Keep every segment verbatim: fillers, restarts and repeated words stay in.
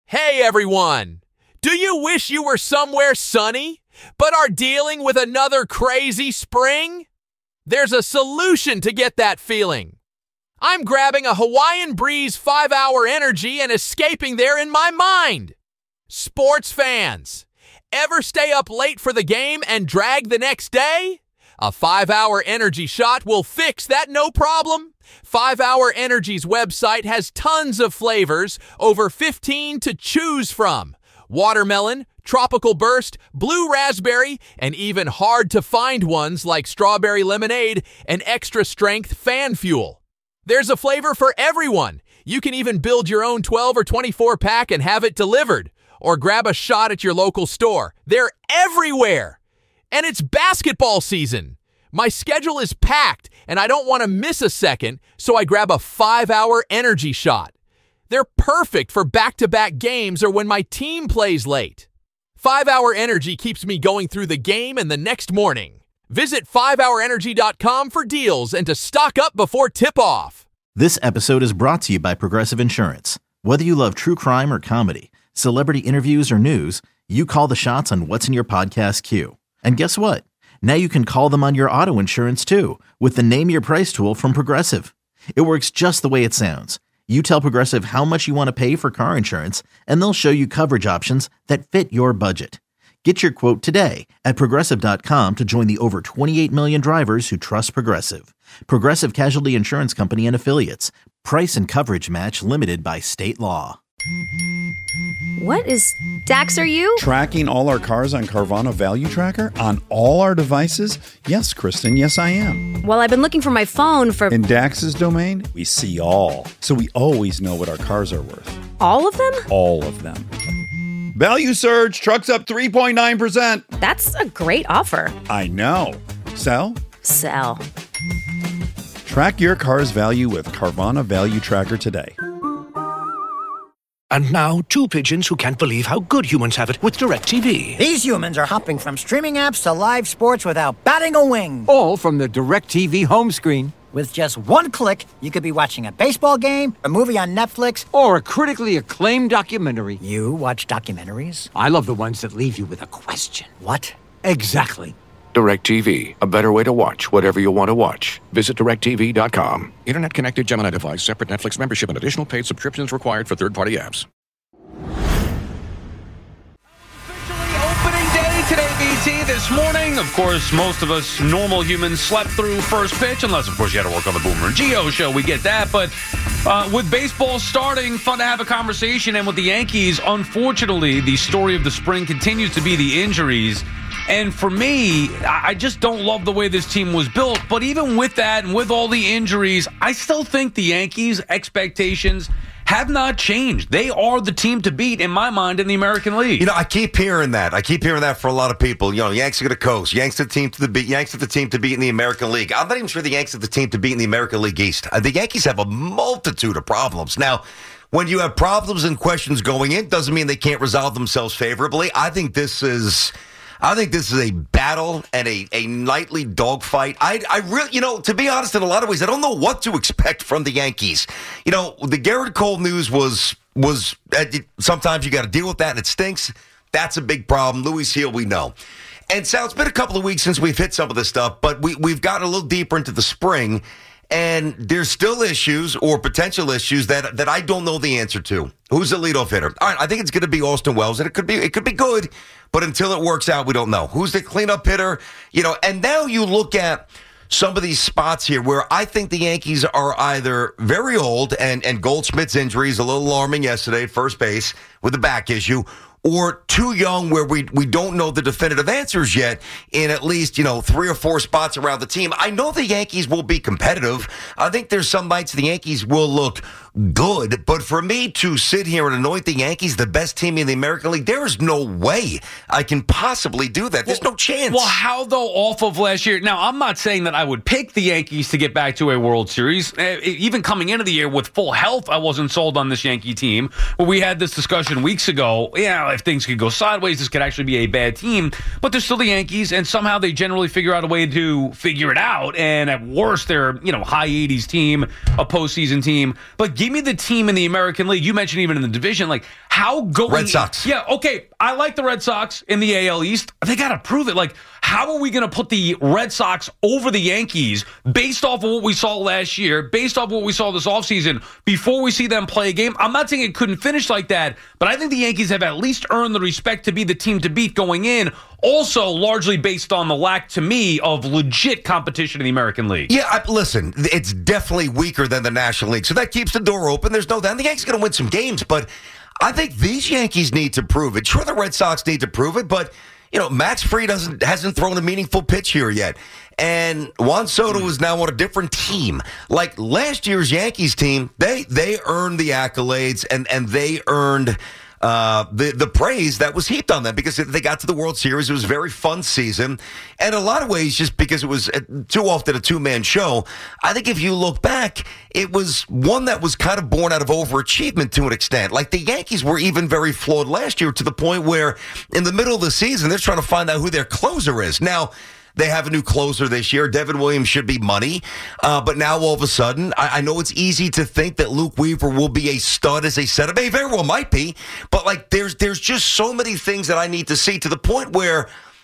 Hey everyone! Do you wish you were somewhere sunny, but are dealing with another crazy spring? There's a solution to get that feeling. I'm grabbing a Hawaiian Breeze five hour Energy and escaping there in my mind. Sports fans, ever stay up late for the game and drag the next day? A five hour Energy shot will fix that no problem. five hour Energy's website has tons of flavors, over fifteen to choose from. Watermelon, tropical burst, blue raspberry, and even hard-to-find ones like strawberry lemonade and extra-strength fan fuel. There's a flavor for everyone. You can even build your own twelve or twenty-four pack and have it delivered, or grab a shot at your local store. They're everywhere. And it's basketball season. My schedule is packed, and I don't want to miss a second, so I grab a five hour Energy shot. They're perfect for back-to-back games or when my team plays late. five hour Energy keeps me going through the game and the next morning. Visit five hour energy dot com for deals and to stock up before tip-off. This episode is brought to you by Progressive Insurance. Whether you love true crime or comedy, celebrity interviews or news, you call the shots on what's in your podcast queue. And guess what? Now you can call them on your auto insurance too with the Name Your Price tool from Progressive. It works just the way it sounds. You tell Progressive how much you want to pay for car insurance, and they'll show you coverage options that fit your budget. Get your quote today at Progressive dot com to join the over twenty-eight million drivers who trust Progressive. Progressive Casualty Insurance Company and Affiliates. Price and coverage match limited by state law. What is Dax, are you? Tracking all our cars on Carvana Value Tracker on all our devices? Yes, Kristen, yes I am. Well, I've been looking for my phone for... In Dax's domain, we see all. So we always know what our cars are worth. All of them? All of them. Value surge, trucks up three point nine percent. That's a great offer. I know. Sell? Sell. Track your car's value with Carvana Value Tracker today. And now, two pigeons who can't believe how good humans have it with DirecTV. These humans are hopping from streaming apps to live sports without batting a wing. All from the DirecTV home screen. With just one click, you could be watching a baseball game, a movie on Netflix, or a critically acclaimed documentary. You watch documentaries? I love the ones that leave you with a question. What? Exactly. DirecTV, a better way to watch whatever you want to watch. Visit direct T V dot com. Internet connected Gemini device, separate Netflix membership, and additional paid subscriptions required for third-party apps. Opening day today, B T. This morning, of course, most of us normal humans slept through first pitch, unless, of course, you had to work on the Boomer and Gio show. We get that. But uh, with baseball starting, fun to have a conversation. And with the Yankees, unfortunately, the story of the spring continues to be the injuries. And for me, I just don't love the way this team was built. But even with that and with all the injuries, I still think the Yankees' expectations have not changed. They are the team to beat, in my mind, in the American League. You know, I keep hearing that. I keep hearing that for a lot of people. You know, Yanks are going to coast. Yanks are the team to the beat. Yanks are the team to beat in the American League. I'm not even sure the Yanks are the team to beat in the American League East. Uh, the Yankees have a multitude of problems. Now, when you have problems and questions going in, doesn't mean they can't resolve themselves favorably. I think this is... I think this is a battle and a, a nightly dogfight. I, I really, you know, to be honest, in a lot of ways, I don't know what to expect from the Yankees. You know, the Garrett Cole news was, was uh, sometimes you got to deal with that and it stinks. That's a big problem. Luis Hill, we know. And Sal, it's been a couple of weeks since we've hit some of this stuff, but we, we've gotten a little deeper into the spring. And there's still issues or potential issues that that I don't know the answer to. Who's the leadoff hitter? All right, I think it's going to be Austin Wells, and it could be it could be good, but until it works out, we don't know. Who's the cleanup hitter? You know, and now you look at some of these spots here where I think the Yankees are either very old, and, and Goldschmidt's injury is a little alarming yesterday at first base with a back issue, or too young where we we don't know the definitive answers yet in at least, you know, three or four spots around the team. I know the Yankees will be competitive. I think there's some nights the Yankees will look good, but for me to sit here and anoint the Yankees the best team in the American League, there is no way I can possibly do that. There's well, no chance. Well, how, though, off of last year? Now, I'm not saying that I would pick the Yankees to get back to a World Series. Even coming into the year with full health, I wasn't sold on this Yankee team. Well, we had this discussion weeks ago. Yeah, if things could go sideways, this could actually be a bad team. But they're still the Yankees, and somehow they generally figure out a way to figure it out. And at worst, they're, you know, high eighties team, a postseason team. But give me the team in the American League. You mentioned even in the division, like how going Red Sox. Yeah, okay. I like the Red Sox in the A L East. They got to prove it. Like, how are we going to put the Red Sox over the Yankees based off of what we saw last year, based off of what we saw this offseason, before we see them play a game? I'm not saying it couldn't finish like that, but I think the Yankees have at least earned the respect to be the team to beat going in, also largely based on the lack, to me, of legit competition in the American League. Yeah, I, listen, it's definitely weaker than the National League, so that keeps the door open. There's no doubt. The Yankees are going to win some games, but I think these Yankees need to prove it. Sure, the Red Sox need to prove it, but you know, Max Fried doesn't hasn't thrown a meaningful pitch here yet. And Juan Soto is now on a different team. Like last year's Yankees team, they they earned the accolades and, and they earned uh, the, the praise that was heaped on them because they got to the World Series. It was a very fun season. And in a lot of ways, just because it was too often a two-man show, I think if you look back, it was one that was kind of born out of overachievement to an extent. Like the Yankees were even very flawed last year to the point where in the middle of the season, they're trying to find out who their closer is. Now, they have a new closer this year. Devin Williams should be money. Uh, but now all of a sudden, I, I know it's easy to think that Luke Weaver will be a stud as a setup. He very well might be. But like there's there's just so many things that I need to see to the point where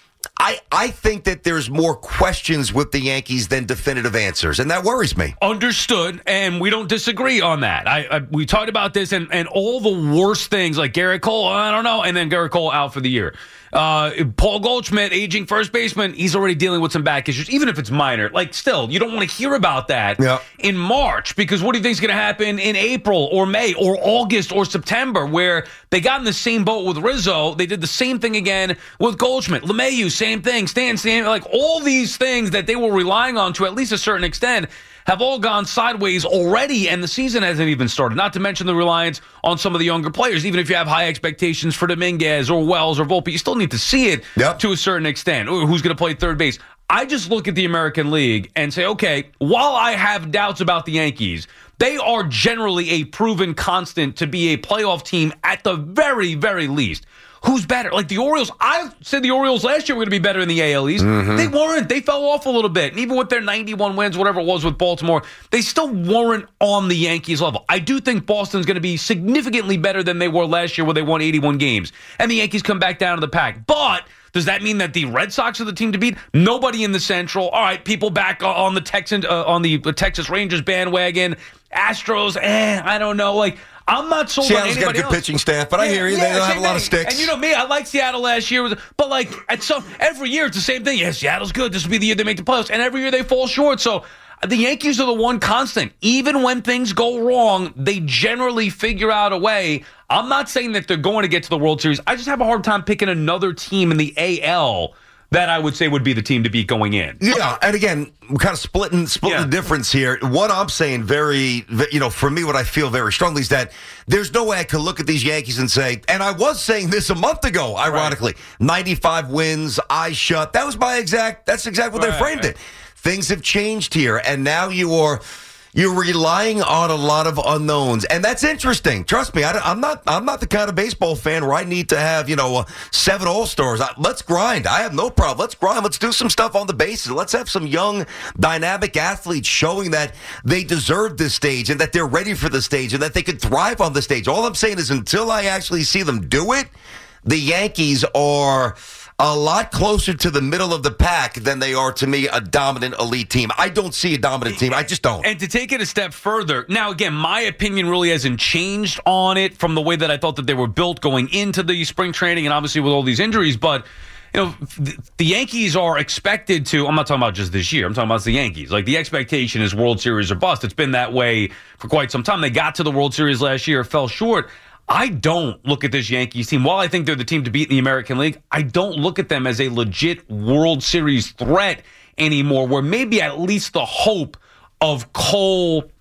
I, I think that there's more questions with the Yankees than definitive answers, and that worries me. Understood, and we don't disagree on that. I, I we talked about this, and, and all the worst things, like Garrett Cole, I don't know, and then Garrett Cole out for the year. Uh, Paul Goldschmidt, aging first baseman, he's already dealing with some back issues, even if it's minor. Like, still, you don't want to hear about that yeah. in March, because what do you think is going to happen in April or May or August or September, where they got in the same boat with Rizzo? They did the same thing again with Goldschmidt. LeMahieu, same thing. Stan, same, like all these things that they were relying on to at least a certain extent have all gone sideways already, and the season hasn't even started. Not to mention the reliance on some of the younger players. Even if you have high expectations for Dominguez or Wells or Volpe, you still need to see it yep. to a certain extent. Or who's going to play third base? I just look at the American League and say, okay, while I have doubts about the Yankees, they are generally a proven constant to be a playoff team at the very, very least. Who's better? Like the Orioles, I said the Orioles last year were going to be better in the A L East. Mm-hmm. They weren't. They fell off a little bit. And even with their ninety-one wins, whatever it was with Baltimore, they still weren't on the Yankees level. I do think Boston's going to be significantly better than they were last year where they won eighty-one games. And the Yankees come back down to the pack. But does that mean that the Red Sox are the team to beat? Nobody in the Central. All right, people back on the Texans, uh, on the Texas Rangers bandwagon. Astros, eh, I don't know. Like, I'm not sold Seattle's on anybody got a good else. pitching staff, but yeah, I hear you. Yeah, they don't have a lot thing. of sticks. And you know me, I like Seattle last year, but like at some every year it's the same thing. Yeah, Seattle's good. This will be the year they make the playoffs, and every year they fall short. So the Yankees are the one constant. Even when things go wrong, they generally figure out a way. I'm not saying that they're going to get to the World Series. I just have a hard time picking another team in the A L that I would say would be the team to beat going in. Yeah, and again, we're kind of splitting, splitting Yeah. the difference here. What I'm saying very, you know, for me, what I feel very strongly is that there's no way I could look at these Yankees and say, and I was saying this a month ago, ironically, right. ninety-five wins, eyes shut. That was my exact, that's exactly what right. they framed it. Things have changed here, and now you are... You're relying on a lot of unknowns, and that's interesting. Trust me, I, I'm not. I'm not the kind of baseball fan where I need to have, you know, uh, seven All Stars. Let's grind. I have no problem. Let's grind. Let's do some stuff on the bases. Let's have some young, dynamic athletes showing that they deserve this stage and that they're ready for the stage and that they could thrive on the stage. All I'm saying is, until I actually see them do it, the Yankees are a lot closer to the middle of the pack than they are, to me, a dominant elite team. I don't see a dominant team. I just don't. And to take it a step further, now, again, my opinion really hasn't changed on it from the way that I thought that they were built going into the spring training and obviously with all these injuries. But, you know, the Yankees are expected to, I'm not talking about just this year, I'm talking about the Yankees. Like, the expectation is World Series or bust. It's been that way for quite some time. They got to the World Series last year, fell short. I don't look at this Yankees team. While I think they're the team to beat in the American League, I don't look at them as a legit World Series threat anymore, where maybe at least the hope of Cole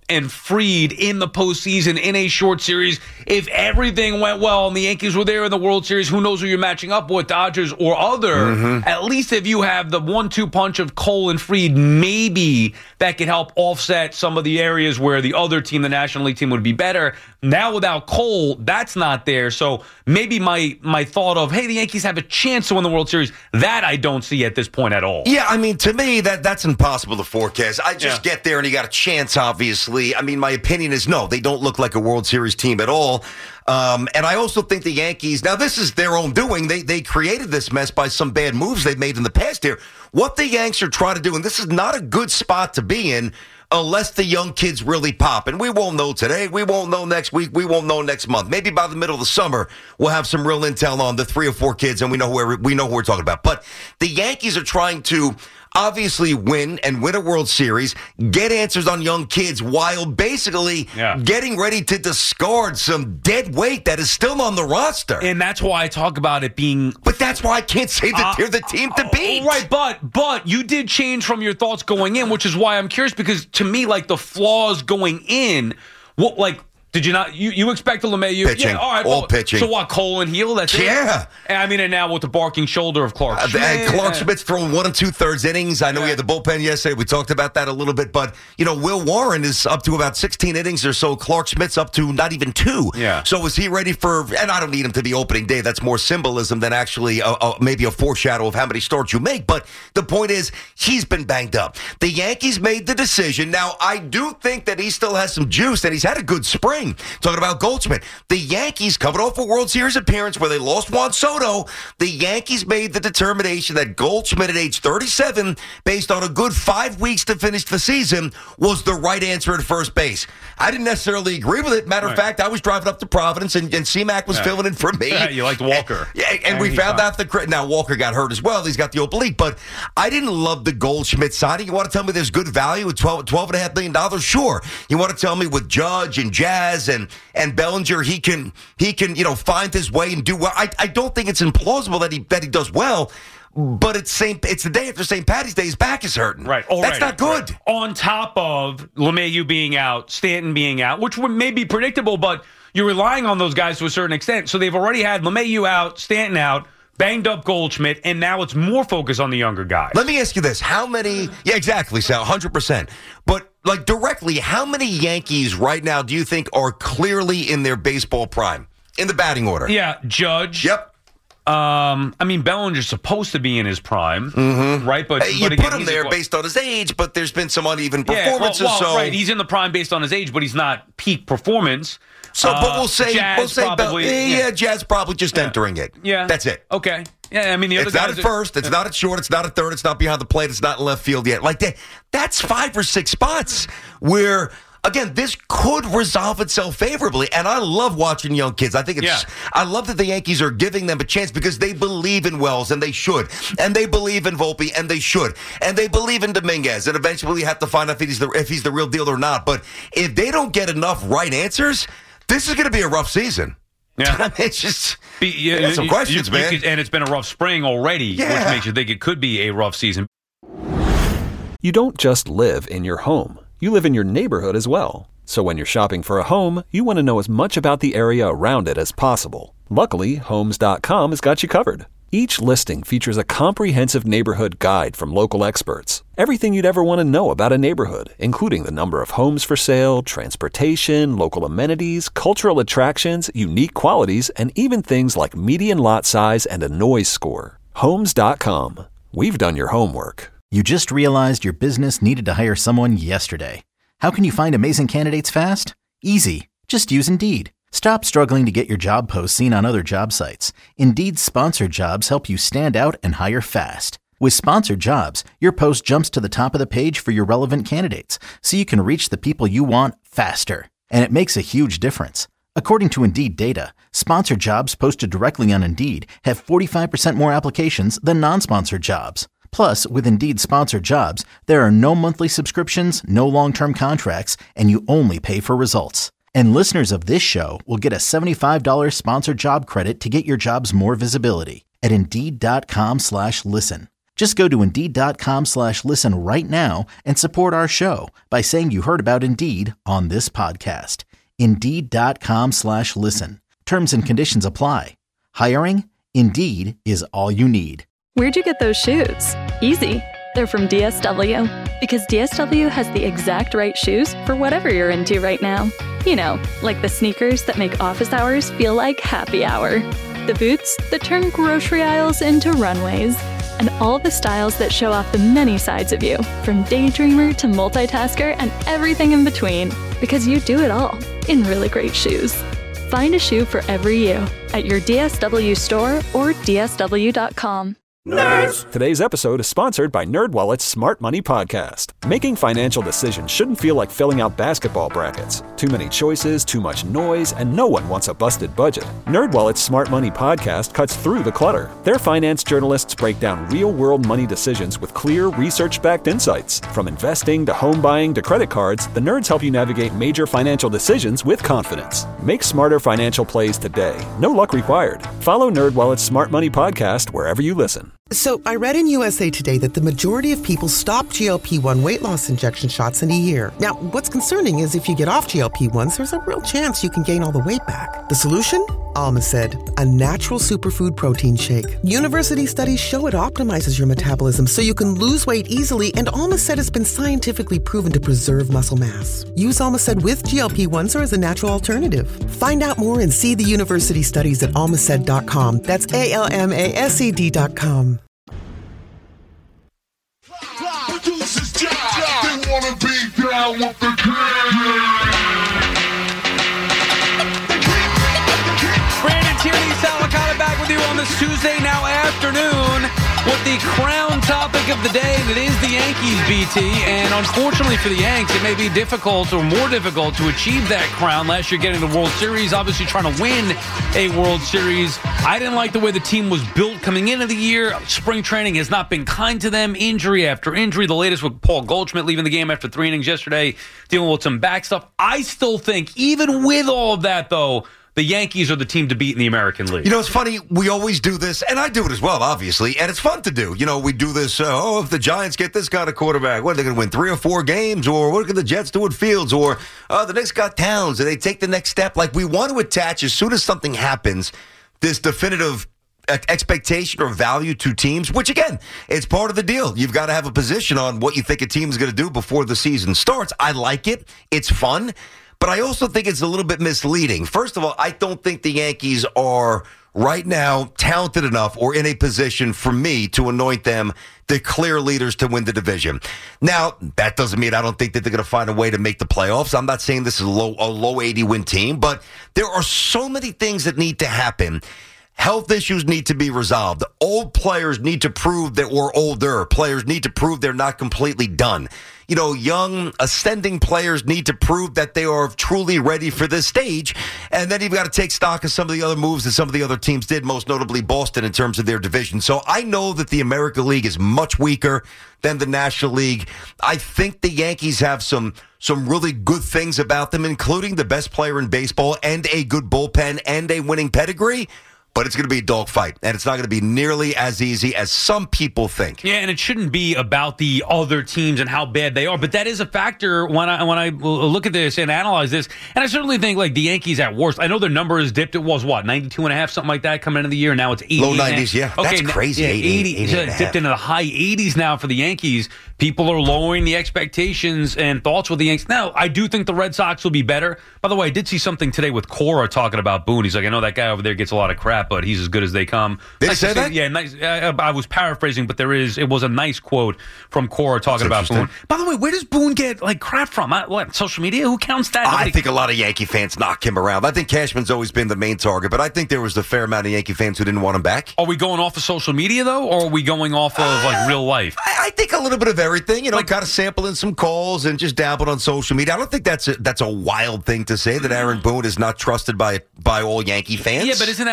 and Fried in the postseason in a short series. If everything went well and the Yankees were there in the World Series, who knows who you're matching up with, Dodgers or other. Mm-hmm. At least if you have the one two punch of Cole and Fried, maybe that could help offset some of the areas where the other team, the National League team, would be better. Now without Cole, that's not there. So maybe my my thought of, hey, the Yankees have a chance to win the World Series, that I don't see at this point at all. Yeah, I mean, to me, that that's impossible to forecast. I just Yeah. get there and you got a chance, obviously. I mean, my opinion is no, they don't look like a World Series team at all. Um, and I also think the Yankees, now this is their own doing. They they created this mess by some bad moves they've made in the past here. What the Yanks are trying to do, and this is not a good spot to be in unless the young kids really pop. And we won't know today. We won't know next week. We won't know next month. Maybe by the middle of the summer, we'll have some real intel on the three or four kids, and we know who, we know who we're talking about. But the Yankees are trying to obviously win and win a World Series, get answers on young kids while basically Yeah. getting ready to discard some dead weight that is still on the roster. And that's why I talk about it being... But that's why I can't say that Uh, they're the team to beat. Right, but but you did change from your thoughts going in, which is why I'm curious, because to me, like, the flaws going in, what, like... Did you not? You, you expect a LeMahieu? Pitching. Yeah, all right. All well, pitching. So what, Cole and Heel? That's Yeah. it? And I mean, and now with the barking shoulder of Clark Uh, Schmidt. and Clark Schmidt's throwing one and two-thirds innings. I know we had the bullpen yesterday. We talked about that a little bit. But, you know, Will Warren is up to about sixteen innings or so. Clark Schmidt's up to not even two. Yeah. So is he ready for, and I don't need him to be opening day. That's more symbolism than actually a, a, maybe a foreshadow of how many starts you make. But the point is, he's been banged up. The Yankees made the decision. Now, I do think that he still has some juice, and he's had a good spring. Talking about Goldschmidt. The Yankees, coming off a World Series appearance where they lost Juan Soto, the Yankees made the determination that Goldschmidt at age thirty-seven, based on a good five weeks to finish the season, was the right answer at first base. I didn't necessarily agree with it. Matter Right. of fact, I was driving up to Providence, and, and C-Mac was Yeah. filling in for me. Yeah, you liked Walker. And, yeah, and, And we he's found fine. out the... Now, Walker got hurt as well. He's got the oblique, but I didn't love the Goldschmidt signing. You want to tell me there's good value at twelve, twelve and a half million dollars? Sure. You want to tell me with Judge and Jazz and, and Bellinger, he can, he can, you know, find his way and do well. I, I don't think it's implausible that he, that he does well, but it's Saint it's the day after Saint Patty's Day. His back is hurting. Right. That's Already. not good. Right. On top of LeMahieu being out, Stanton being out, which would may be predictable, but you're relying on those guys to a certain extent. So they've already had LeMahieu out, Stanton out, banged up Goldschmidt, and now it's more focus on the younger guys. Let me ask you this. How many... Yeah, exactly, Sal, one hundred percent. But, like, directly, how many Yankees right now do you think are clearly in their baseball prime? In the batting order? Yeah, Judge. Yep. Um, I mean, Bellinger's supposed to be in his prime, mm-hmm. right? But, Uh, you but again, put him he's a- there based on his age, but there's been some uneven Yeah, well, performances. well, so, right, he's in the prime based on his age, but he's not peak performance. so, but Uh, we'll say, Jazz we'll say, Bel- probably, yeah, yeah. Jazz probably just entering it. Yeah, That's it. Okay. Yeah, I mean the other It's not guys at are- first. It's not at short. It's not at third. It's not behind the plate. It's not in left field yet. Like that. That's five or six spots where, again, this could resolve itself favorably. And I love watching young kids. I think it's. Yeah. I love that the Yankees are giving them a chance because they believe in Wells and they should, and they believe in Volpe and they should, and they believe in Dominguez. And eventually, we have to find out if he's the if he's the real deal or not. But if they don't get enough right answers, this is going to be a rough season. Yeah. I mean, it's just. Be, yeah, I got some you- questions, you- man. you could- and it's been a rough spring already, Yeah. which makes you think it could be a rough season. You don't just live in your home. You live in your neighborhood as well. So when you're shopping for a home, you want to know as much about the area around it as possible. Luckily, Homes dot com has got you covered. Each listing features a comprehensive neighborhood guide from local experts. Everything you'd ever want to know about a neighborhood, including the number of homes for sale, transportation, local amenities, cultural attractions, unique qualities, and even things like median lot size and a noise score. Homes dot com. We've done your homework. You just realized your business needed to hire someone yesterday. How can you find amazing candidates fast? Easy. Just use Indeed. Stop struggling to get your job posts seen on other job sites. Indeed's sponsored jobs help you stand out and hire fast. With sponsored jobs, your post jumps to the top of the page for your relevant candidates, so you can reach the people you want faster. And it makes a huge difference. According to Indeed data, sponsored jobs posted directly on Indeed have forty-five percent more applications than non-sponsored jobs. Plus, with Indeed sponsored jobs, there are no monthly subscriptions, no long-term contracts, and you only pay for results. And listeners of this show will get a seventy-five dollars sponsored job credit to get your jobs more visibility at Indeed.com slash listen. Just go to Indeed.com slash listen right now and support our show by saying you heard about Indeed on this podcast. Indeed.com slash listen. Terms and conditions apply. Hiring? Indeed is all you need. Where'd you get those shoes? Easy. They're from D S W. Because D S W has the exact right shoes for whatever you're into right now. You know, like the sneakers that make office hours feel like happy hour. The boots that turn grocery aisles into runways. And all the styles that show off the many sides of you, from daydreamer to multitasker and everything in between. Because you do it all in really great shoes. Find a shoe for every you at your D S W store or D S W dot com. Nerds! Today's episode is sponsored by NerdWallet's Smart Money Podcast. Making financial decisions shouldn't feel like filling out basketball brackets. Too many choices, too much noise, and no one wants a busted budget. NerdWallet's Smart Money Podcast cuts through the clutter. Their finance journalists break down real-world money decisions with clear, research-backed insights. From investing to home buying to credit cards, the nerds help you navigate major financial decisions with confidence. Make smarter financial plays today. No luck required. Follow NerdWallet's Smart Money Podcast wherever you listen. So, I read in U S A Today that the majority of people stop G L P one weight loss injection shots in a year. Now, what's concerning is if you get off G L P ones, there's a real chance you can gain all the weight back. The solution? Almacid, a natural superfood protein shake. University studies show it optimizes your metabolism so you can lose weight easily, and Almacid has been scientifically proven to preserve muscle mass. Use Almacid with G L P ones or as a natural alternative. Find out more and see the university studies at almacid dot com. That's A L M A S E D dot com. Producers job. They wanna be down with the king. Brandon Tierney, Sal Licata back with you on this Tuesday now afternoon with the crown topic of the day, and it is the Yankees, B T. And unfortunately for the Yanks, it may be difficult or more difficult to achieve that crown. Last year getting the World Series, obviously trying to win a World Series. I didn't like the way the team was built coming into the year. Spring training has not been kind to them. Injury after injury. The latest with Paul Goldschmidt leaving the game after three innings yesterday, dealing with some back stuff. I still think, even with all of that, though, the Yankees are the team to beat in the American League. You know, it's funny. We always do this, and I do it as well, obviously, and it's fun to do. You know, we do this, uh, oh, if the Giants get this kind of quarterback, what, are they going to win three or four games? Or what can the Jets do with Fields? Or uh, the Knicks got Towns. Do they take the next step? Like, we want to attach, as soon as something happens, this definitive expectation or value to teams, which, again, it's part of the deal. You've got to have a position on what you think a team is going to do before the season starts. I like it. It's fun. But I also think it's a little bit misleading. First of all, I don't think the Yankees are right now talented enough or in a position for me to anoint them the clear leaders to win the division. Now, that doesn't mean I don't think that they're going to find a way to make the playoffs. I'm not saying this is a low, a low eighty-win team, but there are so many things that need to happen. Health issues need to be resolved. Old players need to prove that we're older. Players need to prove they're not completely done. You know, young, ascending players need to prove that they are truly ready for this stage. And then you've got to take stock of some of the other moves that some of the other teams did, most notably Boston, in terms of their division. So I know that the American League is much weaker than the National League. I think the Yankees have some some really good things about them, including the best player in baseball and a good bullpen and a winning pedigree. But it's going to be a dogfight, and it's not going to be nearly as easy as some people think. Yeah, and it shouldn't be about the other teams and how bad they are, but that is a factor when I when I look at this and analyze this. And I certainly think, like, the Yankees at worst, I know their number has dipped. It was, what, ninety-two and a half, something like that, coming into the year. Now it's eighty. Low nineties, yeah. Okay, that's crazy. Yeah, eighty, eighty, eighty so and a it dipped half. into the high eighties now for the Yankees. People are lowering the expectations and thoughts with the Yankees. Now, I do think the Red Sox will be better. By the way, I did see something today with Cora talking about Boone. He's like, I know that guy over there gets a lot of crap, but he's as good as they come. Did nice he say to see, that? Yeah, nice. I, I was paraphrasing, but there is. It was a nice quote from Cora talking about Boone. By the way, where does Boone get like crap from? I, what, social media? Who counts that? I Nobody- think a lot of Yankee fans knock him around. I think Cashman's always been the main target, but I think there was a fair amount of Yankee fans who didn't want him back. Are we going off of social media though, or are we going off of like real life? I, I think a little bit of everything. You know, Like- kind of sampling some calls and just dabbling on social media. I don't think that's a, that's a wild thing to say that Aaron Boone is not trusted by by all Yankee fans. Yeah, but isn't that what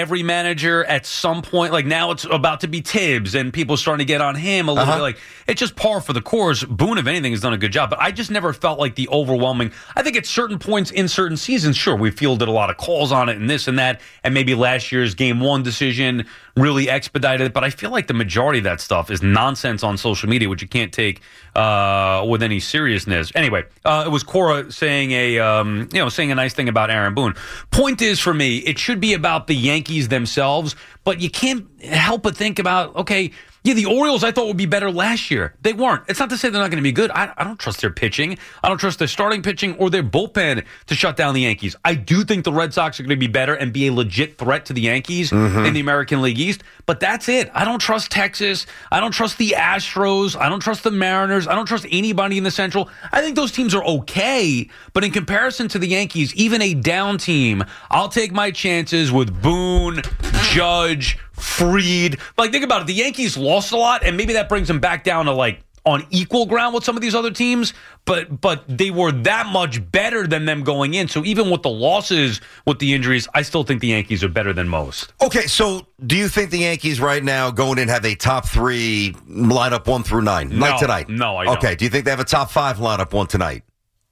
every manager at some point, like now it's about to be Tibbs and people starting to get on him a little Uh-huh. bit. Like it's just par for the course. Boone, if anything, has done a good job, but I just never felt like the overwhelming. I think at certain points in certain seasons, sure, we fielded a lot of calls on it and this and that, and maybe last year's game one decision really expedited it. But I feel like the majority of that stuff is nonsense on social media, which you can't take uh, with any seriousness. Anyway, uh, it was Cora saying a um, you know saying a nice thing about Aaron Boone. Point is, for me, it should be about the Yankees themselves, but you can't help but think about, okay, yeah, the Orioles I thought would be better last year. They weren't. It's not to say they're not going to be good. I, I don't trust their pitching. I don't trust their starting pitching or their bullpen to shut down the Yankees. I do think the Red Sox are going to be better and be a legit threat to the Yankees Mhm. in the American League East, but that's it. I don't trust Texas. I don't trust the Astros. I don't trust the Mariners. I don't trust anybody in the Central. I think those teams are okay, but in comparison to the Yankees, even a down team, I'll take my chances with Boone, Judge, Fried. Like, think about it. The Yankees lost a lot, and maybe that brings them back down to, like, on equal ground with some of these other teams, but but they were that much better than them going in. So even with the losses, with the injuries, I still think the Yankees are better than most. Okay, so do you think the Yankees right now going in have a top three lineup one through nine, No, like tonight? no, I don't. Okay, do you think they have a top five lineup one tonight?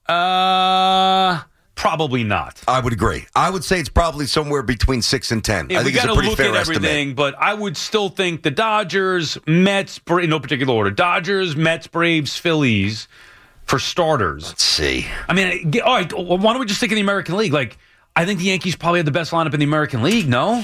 Uh, probably not. I would agree. I would say it's probably somewhere between six and ten. Yeah, I we think it's got a to pretty look fair at estimate. everything, but I would still think the Dodgers, Mets, Bra- in no particular order, Dodgers, Mets, Braves, Phillies for starters. Let's see. I mean, get- all right, why don't we just stick in the American League? Like, I think the Yankees probably have the best lineup in the American League, no?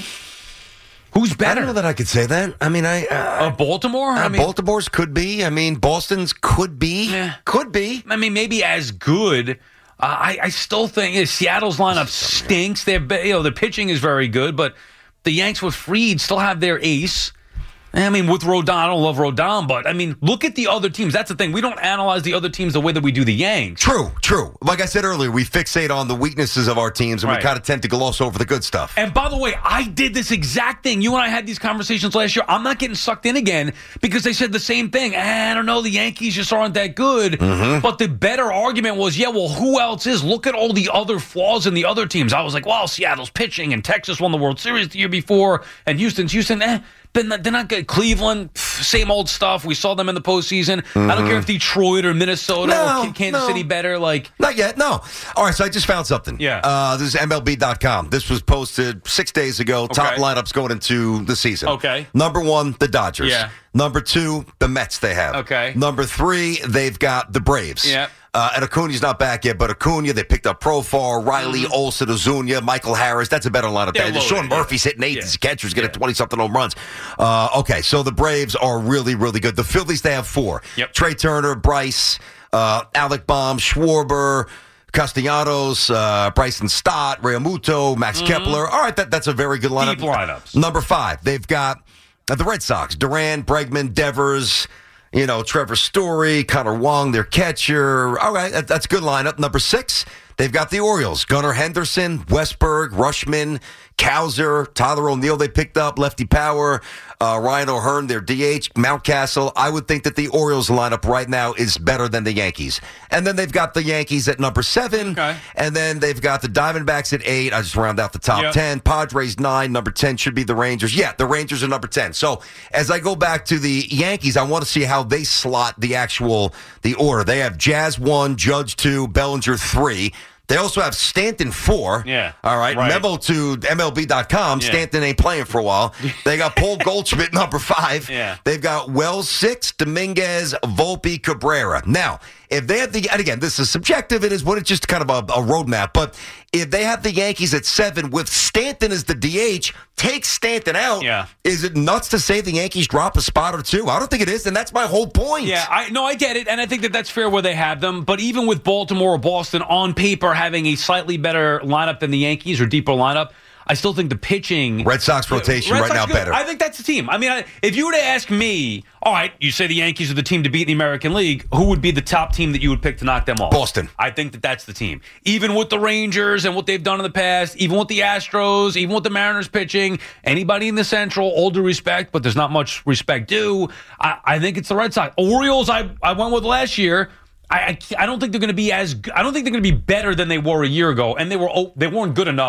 Who's better? I don't know that I could say that. I mean, I... Uh, Uh, Baltimore? uh, I mean, Baltimore's could be. I mean, Boston's could be. Yeah. Could be. I mean, maybe as good. Uh, I, I still think you know, Seattle's lineup stinks. Their you know, the pitching is very good, but the Yanks with Fried still have their ace. I mean, with Rodon, I don't love Rodon, but I mean, look at the other teams. That's the thing. We don't analyze the other teams the way that we do the Yanks. True, true. Like I said earlier, we fixate on the weaknesses of our teams, and Right. we kind of tend to gloss over the good stuff. And by the way, I did this exact thing. You and I had these conversations last year. I'm not getting sucked in again because they said the same thing. Eh, I don't know. The Yankees just aren't that good. Mhm. But the better argument was, yeah, well, who else is? Look at all the other flaws in the other teams. I was like, well, Seattle's pitching, and Texas won the World Series the year before, and Houston's Houston. Eh, they're not, they're not good. Cleveland, pff, same old stuff. We saw them in the postseason. I don't care if Detroit or Minnesota No, or Kansas no. City better. Like, Not yet, no. All right, so I just found something. Yeah. Uh, this is M L B dot com. This was posted six days ago. Top Okay. lineups going into the season. Okay. Number one, the Dodgers. Yeah. Number two, the Mets they have. Okay. Number three, they've got the Braves. Yeah. Uh, and Acuna's not back yet, but Acuna, they picked up Profar, Riley, Olsen, Ozuna, Michael Harris. That's a better lineup. They're There. Sean loaded, yeah. Murphy's hitting eight. Yeah. His catcher's getting twenty-something home runs. Uh, okay, so the Braves are really, really good. The Phillies, they have four. Yep. Trey Turner, Bryce, uh, Alec Baum, Schwarber, Castellanos, uh, Bryson Stott, Realmuto, Max Kepler. All right, that, that's a very good lineup. Deep lineups. Number five, they've got uh, the Red Sox. Duran, Bregman, Devers, you know, Trevor Story, Connor Wong, their catcher. All right, that, that's a good lineup. Number six, they've got the Orioles. Gunnar Henderson, Westberg, Rushman, Kowser, Tyler O'Neill they picked up, lefty power, uh, Ryan O'Hearn, their D H, Mountcastle. I would think that the Orioles lineup right now is better than the Yankees. And then they've got the Yankees at number seven. Okay. And then they've got the Diamondbacks at eight. I just round out the top Yep. ten. Padres nine. Number ten should be the Rangers. Yeah, the Rangers are number ten. So as I go back to the Yankees, I want to see how they slot the actual, the order. They have Jazz one, Judge two, Bellinger three. They also have Stanton four. Yeah. All right. Right. Memo to M L B dot com. Yeah. Stanton ain't playing for a while. They got Paul Goldschmidt number five. Yeah. They've got Wells six, Dominguez, Volpe, Cabrera. Now, if they have the, and again, this is subjective, it is what it's just kind of a, a roadmap, but if they have the Yankees at seven with Stanton as the D H, take Stanton out. Yeah. Is it nuts to say the Yankees drop a spot or two? I don't think it is, and that's my whole point. Yeah, I no, I get it, and I think that that's fair where they have them. But even with Baltimore or Boston on paper having a slightly better lineup than the Yankees or deeper lineup, I still think the pitching. Red Sox rotation Red right Sox now good. better. I think that's the team. I mean, I, if you were to ask me, all right, you say the Yankees are the team to beat in the American League, who would be the top team that you would pick to knock them off? Boston. I think that that's the team. Even with the Rangers and what they've done in the past, even with the Astros, even with the Mariners pitching, anybody in the Central, all due respect, but there's not much respect due. I, I think it's the Red Sox. Orioles, I, I went with last year. I, I, I don't think they're going to be as. I don't think they're going to be better than they were a year ago, and they were oh, they weren't good enough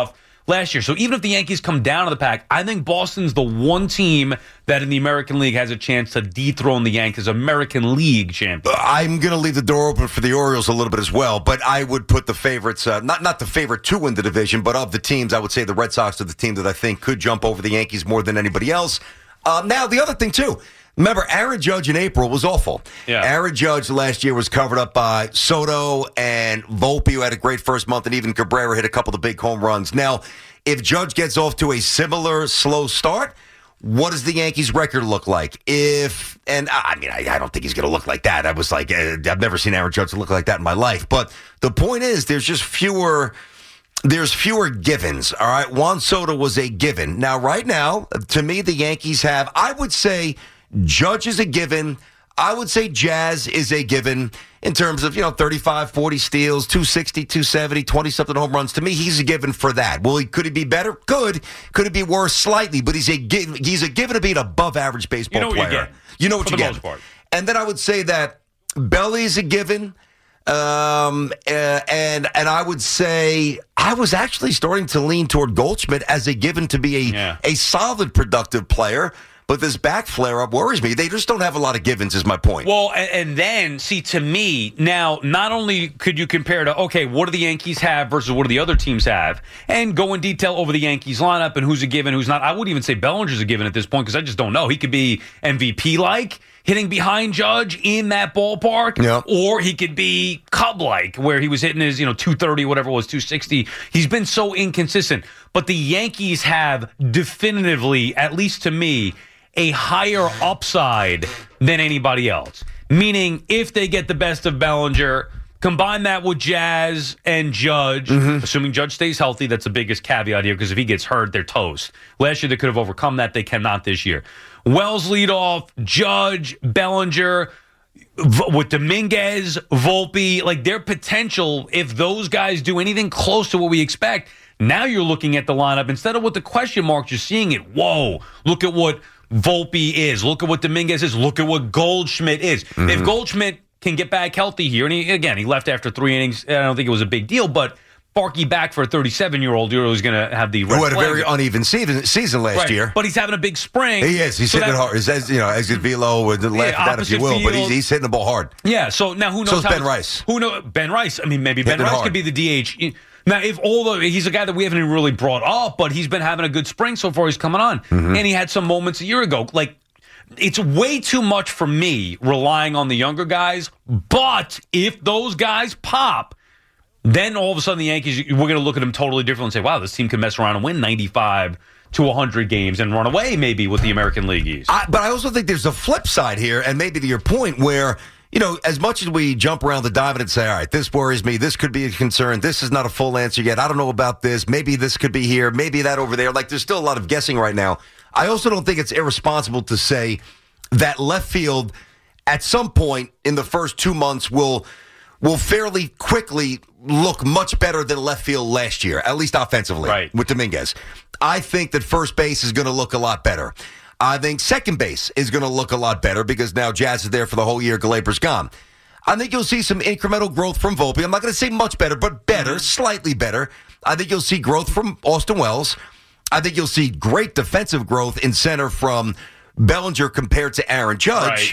last year. So even if the Yankees come down to the pack, I think Boston's the one team that in the American League has a chance to dethrone the Yankees American League champion. I'm going to leave the door open for the Orioles a little bit as well, but I would put the favorites, uh, not not the favorite to win the division, but of the teams, I would say the Red Sox are the team that I think could jump over the Yankees more than anybody else. Uh, now, the other thing, too, remember, Aaron Judge in April was awful. Yeah. Aaron Judge last year was covered up by Soto and Volpe, who had a great first month, and even Cabrera hit a couple of big home runs. Now, if Judge gets off to a similar slow start, what does the Yankees' record look like? If, and I mean, I, I don't think he's going to look like that. I was like, uh, I've never seen Aaron Judge look like that in my life. But the point is, there's just fewer... There's fewer givens, all right? Juan Soto was a given. Now, right now, to me, the Yankees have, I would say, Judge is a given. I would say Jazz is a given in terms of, you know, thirty-five, forty steals, two sixty, two seventy, twenty-something home runs. To me, he's a given for that. Well, he, could he be better? Could. Could it be worse? Slightly. But he's a, he's a given to be an above-average baseball you know player. What you get, you know what for you the get. Most part. And then I would say that Belly's a given. Um, uh, and and I would say I was actually starting to lean toward Goldschmidt as a given to be a yeah. a solid, productive player. But this back flare-up worries me. They just don't have a lot of givens, is my point. Well, and, and then, see, to me, now, not only could you compare to, okay, what do the Yankees have versus what do the other teams have, and go in detail over the Yankees lineup and who's a given, who's not. I wouldn't even say Bellinger's a given at this point because I just don't know. He could be M V P-like, hitting behind Judge in that ballpark, yeah. or he could be Cub-like, where he was hitting his, you know, two thirty, whatever it was, two sixty. He's been so inconsistent. But the Yankees have definitively, at least to me, a higher upside than anybody else. Meaning, if they get the best of Bellinger, combine that with Jazz and Judge, mm-hmm. assuming Judge stays healthy, that's the biggest caveat here, because if he gets hurt, they're toast. Last year, they could have overcome that. They cannot this year. Wells lead off, Judge, Bellinger, with Dominguez, Volpe, like their potential, if those guys do anything close to what we expect, now you're looking at the lineup. Instead of with the question marks, you're seeing it. Whoa, look at what Volpe is. Look at what Dominguez is. Look at what Goldschmidt is. Mm-hmm. If Goldschmidt can get back healthy here, and he, again, he left after three innings, I don't think it was a big deal, but Sparky back for a thirty-seven-year-old who was going to have the red Who had flag. a very uneven season, season last right. year. But he's having a big spring. He is. He's so hitting that, it hard. He's, you know, exit velo, with the left, yeah, that if you will, field. but he's, he's hitting the ball hard. Yeah, so now who knows so is how Ben Rice. Who know Ben Rice? I mean, maybe hitting Ben Rice hard. could be the D H. Now, if all the he's a guy that we haven't even really brought up, but he's been having a good spring so far. He's coming on, mm-hmm. and he had some moments a year ago. Like, it's way too much for me relying on the younger guys. But if those guys pop, then all of a sudden the Yankees, we're going to look at them totally different and say, wow, this team can mess around and win ninety-five to one hundred games and run away maybe with the American League East. I, but I also think there's a flip side here, and maybe to your point, where, you know, as much as we jump around the diamond and say, all right, this worries me, this could be a concern, this is not a full answer yet, I don't know about this, maybe this could be here, maybe that over there. Like, there's still a lot of guessing right now. I also don't think it's irresponsible to say that left field at some point in the first two months will will fairly quickly look much better than left field last year, at least offensively, right. with Dominguez. I think that first base is going to look a lot better. I think second base is going to look a lot better because now Jazz is there for the whole year, Gleyber's gone. I think you'll see some incremental growth from Volpe. I'm not going to say much better, but better, mm-hmm. slightly better. I think you'll see growth from Austin Wells. I think you'll see great defensive growth in center from Bellinger compared to Aaron Judge. Right.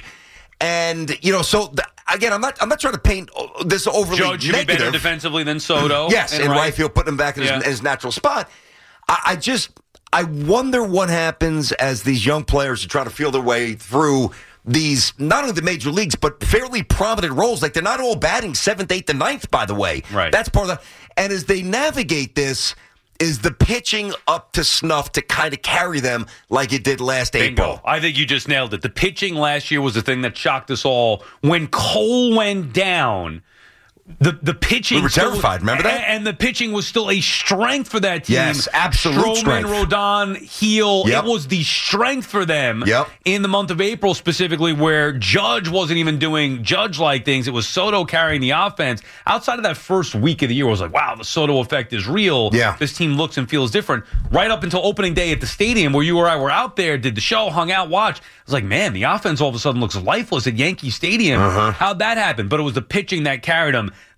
And, you know, so, th- again, I'm not I'm not trying to paint this overly Judge should negative. be better defensively than Soto. Yes, in right. right field, putting him back in, yeah. his, in his natural spot. I, I just, I wonder what happens as these young players are trying to feel their way through these, not only the major leagues, but fairly prominent roles. Like, they're not all batting seventh, eighth, and ninth, by the way. Right. That's part of the, and as they navigate this, is the pitching up to snuff to kind of carry them like it did last Bingo. April? I think you just nailed it. The pitching last year was the thing that shocked us all. When Cole went down, the the pitching... We were still, terrified, remember that? And the pitching was still a strength for that team. Yes, absolute Stroman, strength. Rodon, Heel. Yep. It was the strength for them yep. in the month of April specifically, where Judge wasn't even doing Judge-like things. It was Soto carrying the offense. Outside of that first week of the year, it was like, wow, the Soto effect is real. Yeah. This team looks and feels different. Right up until opening day at the stadium, where you or I were out there, did the show, hung out, watched. I was like, man, the offense all of a sudden looks lifeless at Yankee Stadium. Uh-huh. How'd that happen? But it was the pitching that carried them.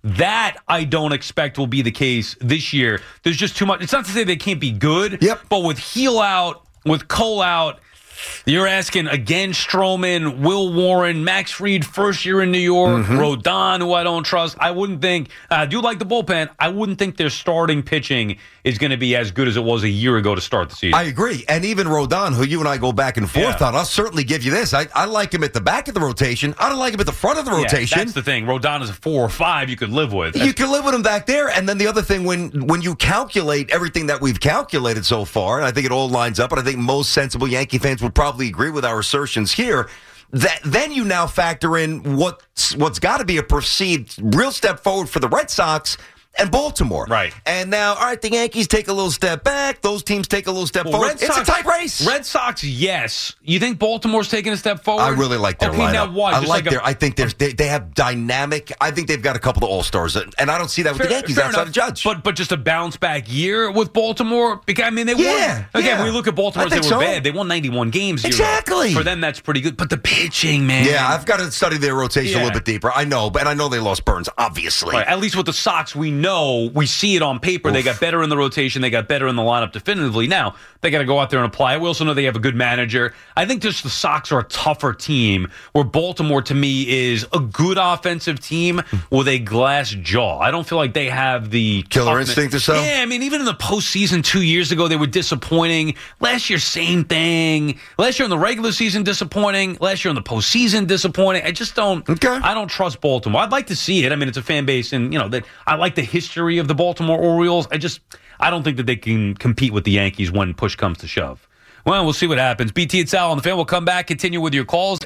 That I don't expect will be the case this year. There's just too much. It's not to say they can't be good, yep. but with Heel out, with Cole out, you're asking again Stroman, Will Warren, Max Fried, first year in New York, mm-hmm. Rodon, who I don't trust. I wouldn't think, I uh, do like the bullpen. I wouldn't think their starting pitching is going to be as good as it was a year ago to start the season. I agree. And even Rodon, who you and I go back and forth yeah. on, I'll certainly give you this. I, I like him at the back of the rotation. I don't like him at the front of the rotation. Yeah, that's the thing. Rodon is a four or five you could live with. That's- you can live with him back there. And then the other thing, when when you calculate everything that we've calculated so far, and I think it all lines up, and I think most sensible Yankee fans would probably agree with our assertions here, that then you now factor in what's, what's got to be a perceived real step forward for the Red Sox and Baltimore. Right. And now, all right, the Yankees take a little step back. Those teams take a little step well, forward. Red it's Sox, a tight race. Red Sox, yes. You think Baltimore's taking a step forward? I really like their okay, lineup. Now what? I Just like, like their. A, I think there's they, they have dynamic. I think they've got a couple of all stars, and I don't see that with fair, the Yankees fair outside enough, of Judge. But but just a bounce back year with Baltimore. Because I mean, they yeah, won. Again, yeah. when we look at Baltimore, they were so. bad. They won ninety-one games. Exactly. For them, that's pretty good. But the pitching, man. Yeah, I've got to study their rotation yeah. a little bit deeper. I know, but I know they lost Burns, obviously. Right. At least with the Sox, we know we see it on paper. Oof. They got better in the rotation. They got better in the lineup definitively. Now, they got to go out there and apply it. We also know they have a good manager. I think just the Sox are a tougher team, where Baltimore, to me, is a good offensive team with a glass jaw. I don't feel like they have the killer toughness. instinct or so. Yeah, I mean, even in the postseason two years ago, they were disappointing. Last year, same thing. Last year in the regular season, disappointing. Last year in the postseason, disappointing. I just don't. Okay. I don't trust Baltimore. I'd like to see it. I mean, it's a fan base, and you know that I like the history of the Baltimore Orioles. I just I don't think that they can compete with the Yankees when push comes to shove. Well, we'll see what happens. B T and Sal on the Fan. We'll come back, continue with your calls.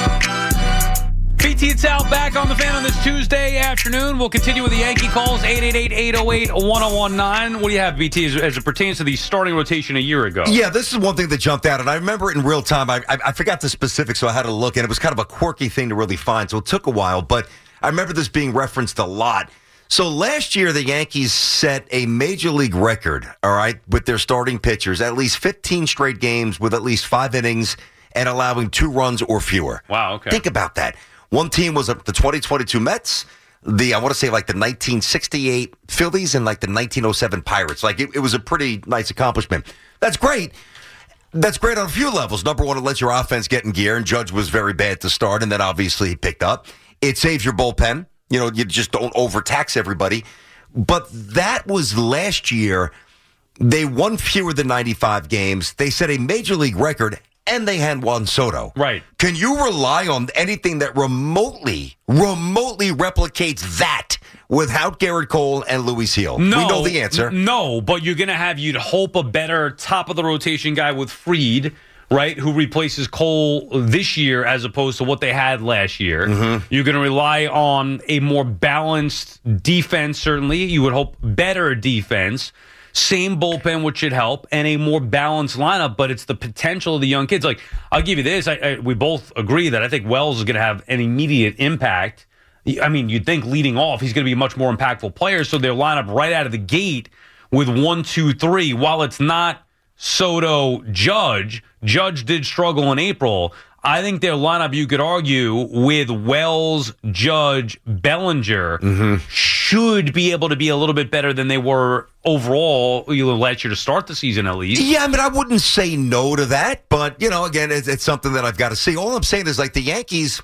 B T and Sal back on the Fan on this Tuesday afternoon. We'll continue with the Yankee calls, eight eight eight, eight oh eight, one oh one nine. What do you have, B T, as, as it pertains to the starting rotation a year ago? Yeah, this is one thing that jumped out, and I remember it in real time. I, I, I forgot the specifics, so I had to look, and it was kind of a quirky thing to really find, so it took a while, but I remember this being referenced a lot. So last year, the Yankees set a major league record, all right, with their starting pitchers, at least fifteen straight games with at least five innings and allowing two runs or fewer. Wow, okay. Think about that. One team was the twenty twenty-two Mets, the, I want to say like the nineteen sixty-eight Phillies, and like the nineteen oh seven Pirates. Like it, it was a pretty nice accomplishment. That's great. That's great on a few levels. Number one, it lets your offense get in gear, and Judge was very bad to start, and then obviously he picked up. It saves your bullpen. You know, you just don't overtax everybody. But that was last year. They won fewer than ninety-five games. They set a major league record, and they had Juan Soto. Right. Can you rely on anything that remotely, remotely replicates that without Garrett Cole and Luis Gil? No. We know the answer. N- no, but you're going to have, you'd hope, a better top-of-the-rotation guy with Fried, right, who replaces Cole this year as opposed to what they had last year. Mm-hmm. You're going to rely on a more balanced defense, certainly. You would hope better defense. Same bullpen, which should help, and a more balanced lineup, but it's the potential of the young kids. Like, I'll give you this. I, I, we both agree that I think Wells is going to have an immediate impact. I mean, you'd think leading off, he's going to be a much more impactful player, so their lineup right out of the gate with one, two, three, while it's not Soto, Judge, Judge did struggle in April. I think their lineup, you could argue, with Wells, Judge, Bellinger, mm-hmm. should be able to be a little bit better than they were overall, you know, last year to start the season at least. Yeah, I mean, I wouldn't say no to that, but, you know, again, it's, it's something that I've got to see. All I'm saying is, like, the Yankees,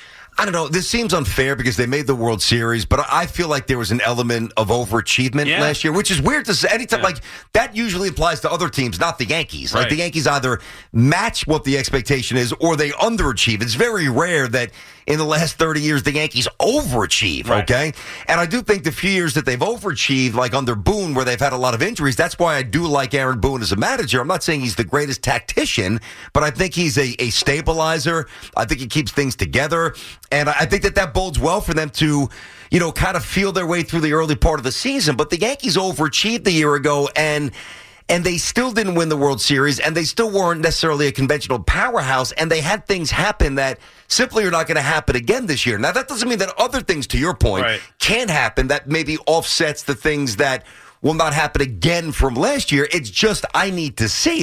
I don't know, this seems unfair because they made the World Series, but I feel like there was an element of overachievement yeah. last year, which is weird to say. Anytime, yeah. like, that usually applies to other teams, not the Yankees. Right. Like, the Yankees either match what the expectation is or they underachieve. It's very rare that in the last thirty years, the Yankees overachieve, right. okay? And I do think the few years that they've overachieved, like under Boone, where they've had a lot of injuries, that's why I do like Aaron Boone as a manager. I'm not saying he's the greatest tactician, but I think he's a, a stabilizer. I think he keeps things together. And I think that that bodes well for them to, you know, kind of feel their way through the early part of the season. But the Yankees overachieved a year ago, and and they still didn't win the World Series, and they still weren't necessarily a conventional powerhouse, and they had things happen that simply are not going to happen again this year. Now, that doesn't mean that other things, to your point, right. can't happen that maybe offsets the things that will not happen again from last year. It's just I need to see it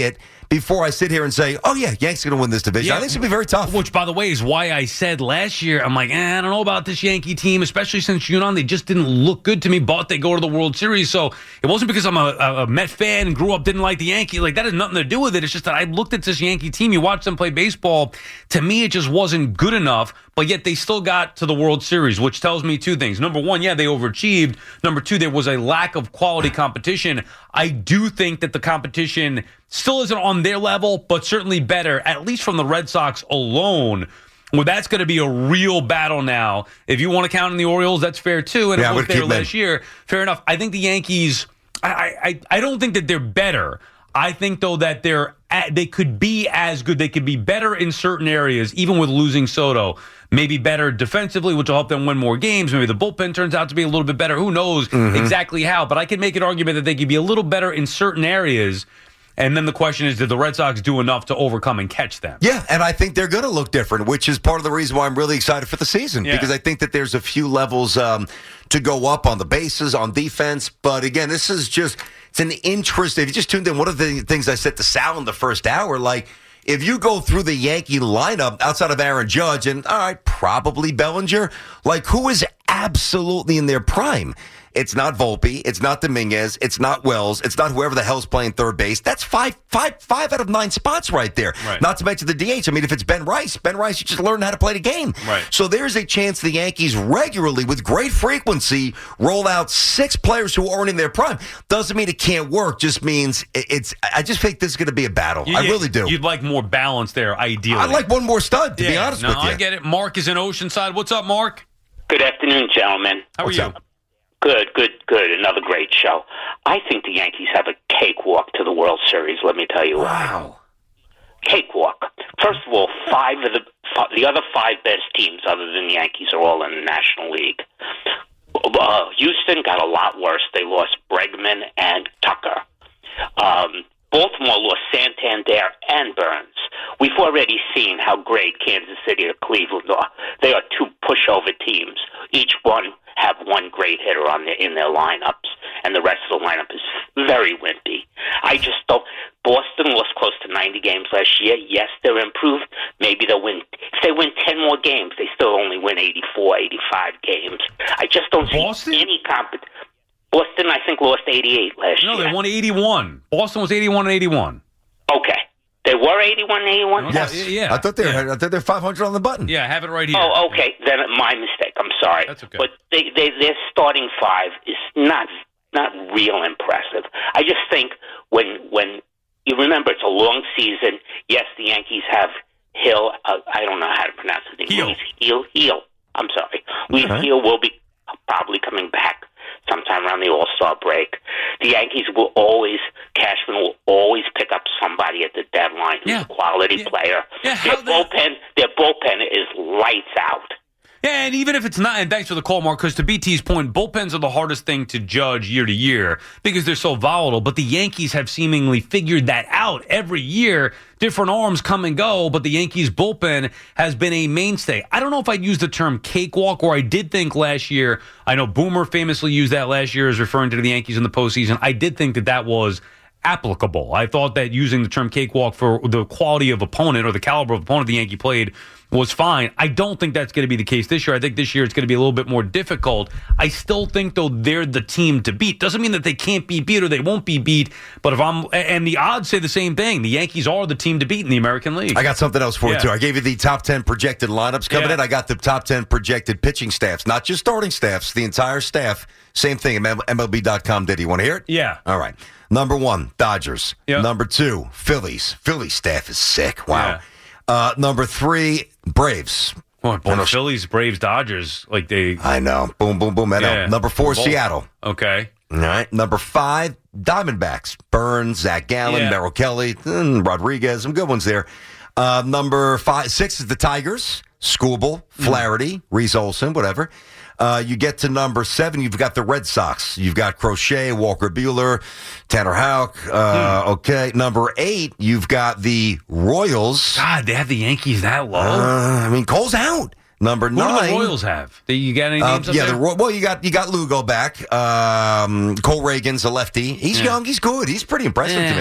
before I sit here and say, oh, yeah, Yanks are going to win this division. Yeah. I think it's going to be very tough. Which, by the way, is why I said last year, I'm like, eh, I don't know about this Yankee team, especially since Yunnan, they just didn't look good to me, but they go to the World Series. So it wasn't because I'm a, a, a Met fan and grew up, didn't like the Yankees. Like, that has nothing to do with it. It's just that I looked at this Yankee team. You watch them play baseball. To me, it just wasn't good enough, but yet they still got to the World Series, which tells me two things. Number one, yeah, they overachieved. Number two, there was a lack of quality competition. I do think that the competition still isn't on their level, but certainly better, at least from the Red Sox alone. Well, that's going to be a real battle now. If you want to count in the Orioles, that's fair too. And yeah, it was there last them. year. Fair enough. I think the Yankees, I, I, I don't think that they're better. I think, though, that they're they could be as good. They could be better in certain areas, even with losing Soto. Maybe better defensively, which will help them win more games. Maybe the bullpen turns out to be a little bit better. Who knows mm-hmm. exactly how? But I can make an argument that they could be a little better in certain areas. And then the question is, did the Red Sox do enough to overcome and catch them? Yeah, and I think they're going to look different, which is part of the reason why I'm really excited for the season. Yeah. Because I think that there's a few levels um, to go up on the bases, on defense. But again, this is just, it's an interest. If you just tuned in, one of the things I said to Sal in the first hour, like, if you go through the Yankee lineup outside of Aaron Judge and, all right, probably Bellinger, like, who is absolutely in their prime? It's not Volpe. It's not Dominguez. It's not Wells. It's not whoever the hell's playing third base. That's five, five, five out of nine spots right there. Right. Not to mention the D H. I mean, if it's Ben Rice, Ben Rice, you just learn how to play the game. Right. So there's a chance the Yankees regularly, with great frequency, roll out six players who aren't in their prime. Doesn't mean it can't work. Just means it's. I just think this is going to be a battle. You, I really do. You'd like more balance there, ideally. I'd like one more stud, to yeah, be honest no, with you. I get it. Mark is in Oceanside. What's up, Mark? Good afternoon, gentlemen. How What's are you? up? Good, good, good. Another great show. I think the Yankees have a cakewalk to the World Series. Let me tell you Wow. why. Cakewalk. First of all, five of the the other five best teams, other than the Yankees, are all in the National League. Uh, Houston got a lot worse. They lost Bregman and Tucker. Um, Baltimore lost Santander and Burns. We've already seen how great Kansas City or Cleveland are. They are two pushover teams. Each one have one great hitter on their, in their lineups, and the rest of the lineup is very wimpy. I just don't. Boston lost close to ninety games last year. Yes, they're improved. Maybe they'll win. If they win ten more games, they still only win eighty-four, eighty-five games. I just don't Boston? see any competition. Boston, I think, lost eighty-eight last No, year. they won eighty-one. Boston was eighty-one and eighty-one. Okay. They were eighty-one and eighty-one? Yes. Yeah. I thought they were, Yeah. I thought they're five hundred on the button. Yeah, I have it right here. Oh, okay. Then my mistake. I'm sorry. That's okay. But they, they, their starting five is not not real impressive. I just think when when you remember it's a long season. Yes, the Yankees have Hill. Uh, I don't know how to pronounce his name. Heel. Luis Heel. Heel. I'm sorry. Luis Okay. Heel will be probably coming back sometime around the All-Star break. The Yankees will always, Cashman will always pick up somebody at the deadline who's Yeah. a quality Yeah. player. Yeah, their how they- bullpen, their bullpen is lights out. Yeah, and even if it's not, and thanks for the call, Mark, because to B T's point, bullpens are the hardest thing to judge year to year because they're so volatile. But the Yankees have seemingly figured that out every year. Different arms come and go, but the Yankees bullpen has been a mainstay. I don't know if I'd use the term cakewalk, or I did think last year, I know Boomer famously used that last year as referring to the Yankees in the postseason. I did think that that was applicable. I thought that using the term cakewalk for the quality of opponent or the caliber of opponent the Yankee played was fine. I don't think that's going to be the case this year. I think this year it's going to be a little bit more difficult. I still think, though, they're the team to beat. Doesn't mean that they can't be beat or they won't be beat, but if I'm, and the odds say the same thing, the Yankees are the team to beat in the American League. I got something else for Yeah. you, too. I gave you the top ten projected lineups coming Yeah. in. I got the top ten projected pitching staffs, not just starting staffs, the entire staff. Same thing. M L B dot com did. You want to hear it? Yeah. All right. Number one, Dodgers. Yeah. Number two, Phillies. Phillies staff is sick. Wow. Yeah. Uh, number three, Braves. Well, boy, the Phillies, Braves, Dodgers, like they. I know. Boom, boom, boom. I know. Yeah. Number four, Both. Seattle. Okay. All right. Number five, Diamondbacks. Burns, Zach Gallen, Yeah. Merrill Kelly, mm, Rodriguez. Some good ones there. Uh, number five, six is the Tigers. Skubal, Flaherty, Reese Olson, whatever. Uh, you get to number seven, you've got the Red Sox. You've got Crochet, Walker Buehler, Tanner Houck. Uh, Hmm. Okay. Number eight, you've got the Royals. God, they have the Yankees that low. Uh, I mean, Cole's out. Number Who nine. do the Royals have? Do you got any Uh, names up yeah, there? the, Ro- well, you got you got Lugo back. Um, Cole Reagan's a lefty. He's Yeah. young. He's good. He's pretty impressive Yeah. to me.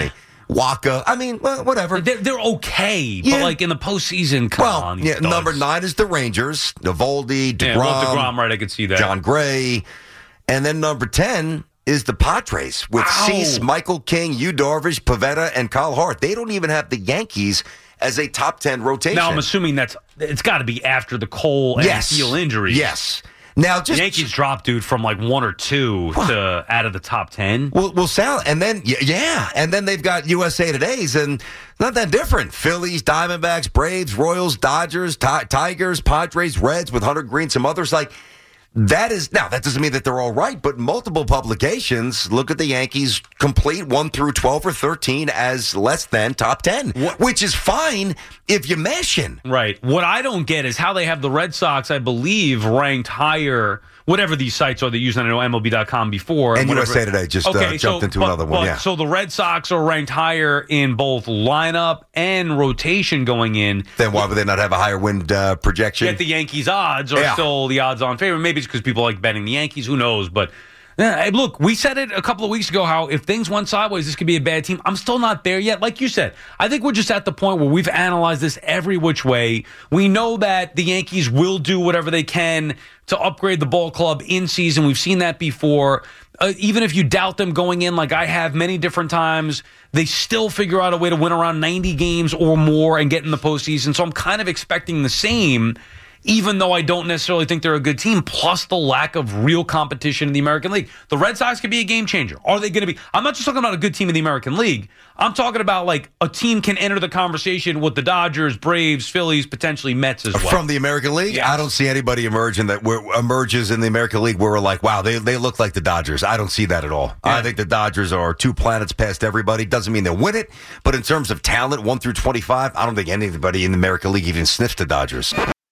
Waka. I mean, well, whatever. They're, they're okay, Yeah. but like in the postseason, come Well, on. yeah, studs. number nine is the Rangers. Eovaldi, DeGrom, Yeah, well, DeGrom, right, I could see that. John Gray. And then number ten is the Padres with Wow. Cease, Michael King, Yu Darvish, Pivetta, and Kyle Hart. They don't even have the Yankees as a top ten rotation. Now, I'm assuming that's it's got to be after the Cole and Yes. heel injuries. Yes. Now, just the Yankees dropped, dude, from like one or two to out of the top ten. Well, well, Sal, and then yeah, yeah, and then they've got U S A Today's, and not that different. Phillies, Diamondbacks, Braves, Royals, Dodgers, Ti- Tigers, Padres, Reds with Hunter Green, some others like. That is now. That doesn't mean that they're all right, but multiple publications look at the Yankees complete one through twelve or thirteen as less than top ten, What? which is fine if you mesh in. Right. What I don't get is how they have the Red Sox, I believe, ranked higher. Whatever these sites are they used, I know M L B dot com before. And whatever. U S A Today just uh, Okay, jumped so- into but- another one. but- Yeah. So the Red Sox are ranked higher in both lineup and rotation going in. Then why would they not have a higher win uh, projection? Yet the Yankees' odds are Yeah. still the odds-on favorite. Maybe it's because people like betting the Yankees. Who knows? But yeah, hey, look, we said it a couple of weeks ago how if things went sideways, this could be a bad team. I'm still not there yet. Like you said, I think we're just at the point where we've analyzed this every which way. We know that the Yankees will do whatever they can to upgrade the ball club in season. We've seen that before. Uh, even if you doubt them going in, like I have many different times, they still figure out a way to win around ninety games or more and get in the postseason. So I'm kind of expecting the same, even though I don't necessarily think they're a good team, plus the lack of real competition in the American League. The Red Sox could be a game changer. Are they going to be? I'm not just talking about a good team in the American League. I'm talking about like a team can enter the conversation with the Dodgers, Braves, Phillies, potentially Mets as well. From the American League, Yes. I don't see anybody emerging that we're, emerges in the American League where we're like, wow, they they look like the Dodgers. I don't see that at all. Yeah. I think the Dodgers are two planets past everybody. Doesn't mean they'll win it, but in terms of talent, one through twenty-five, I don't think anybody in the American League even sniffs the Dodgers.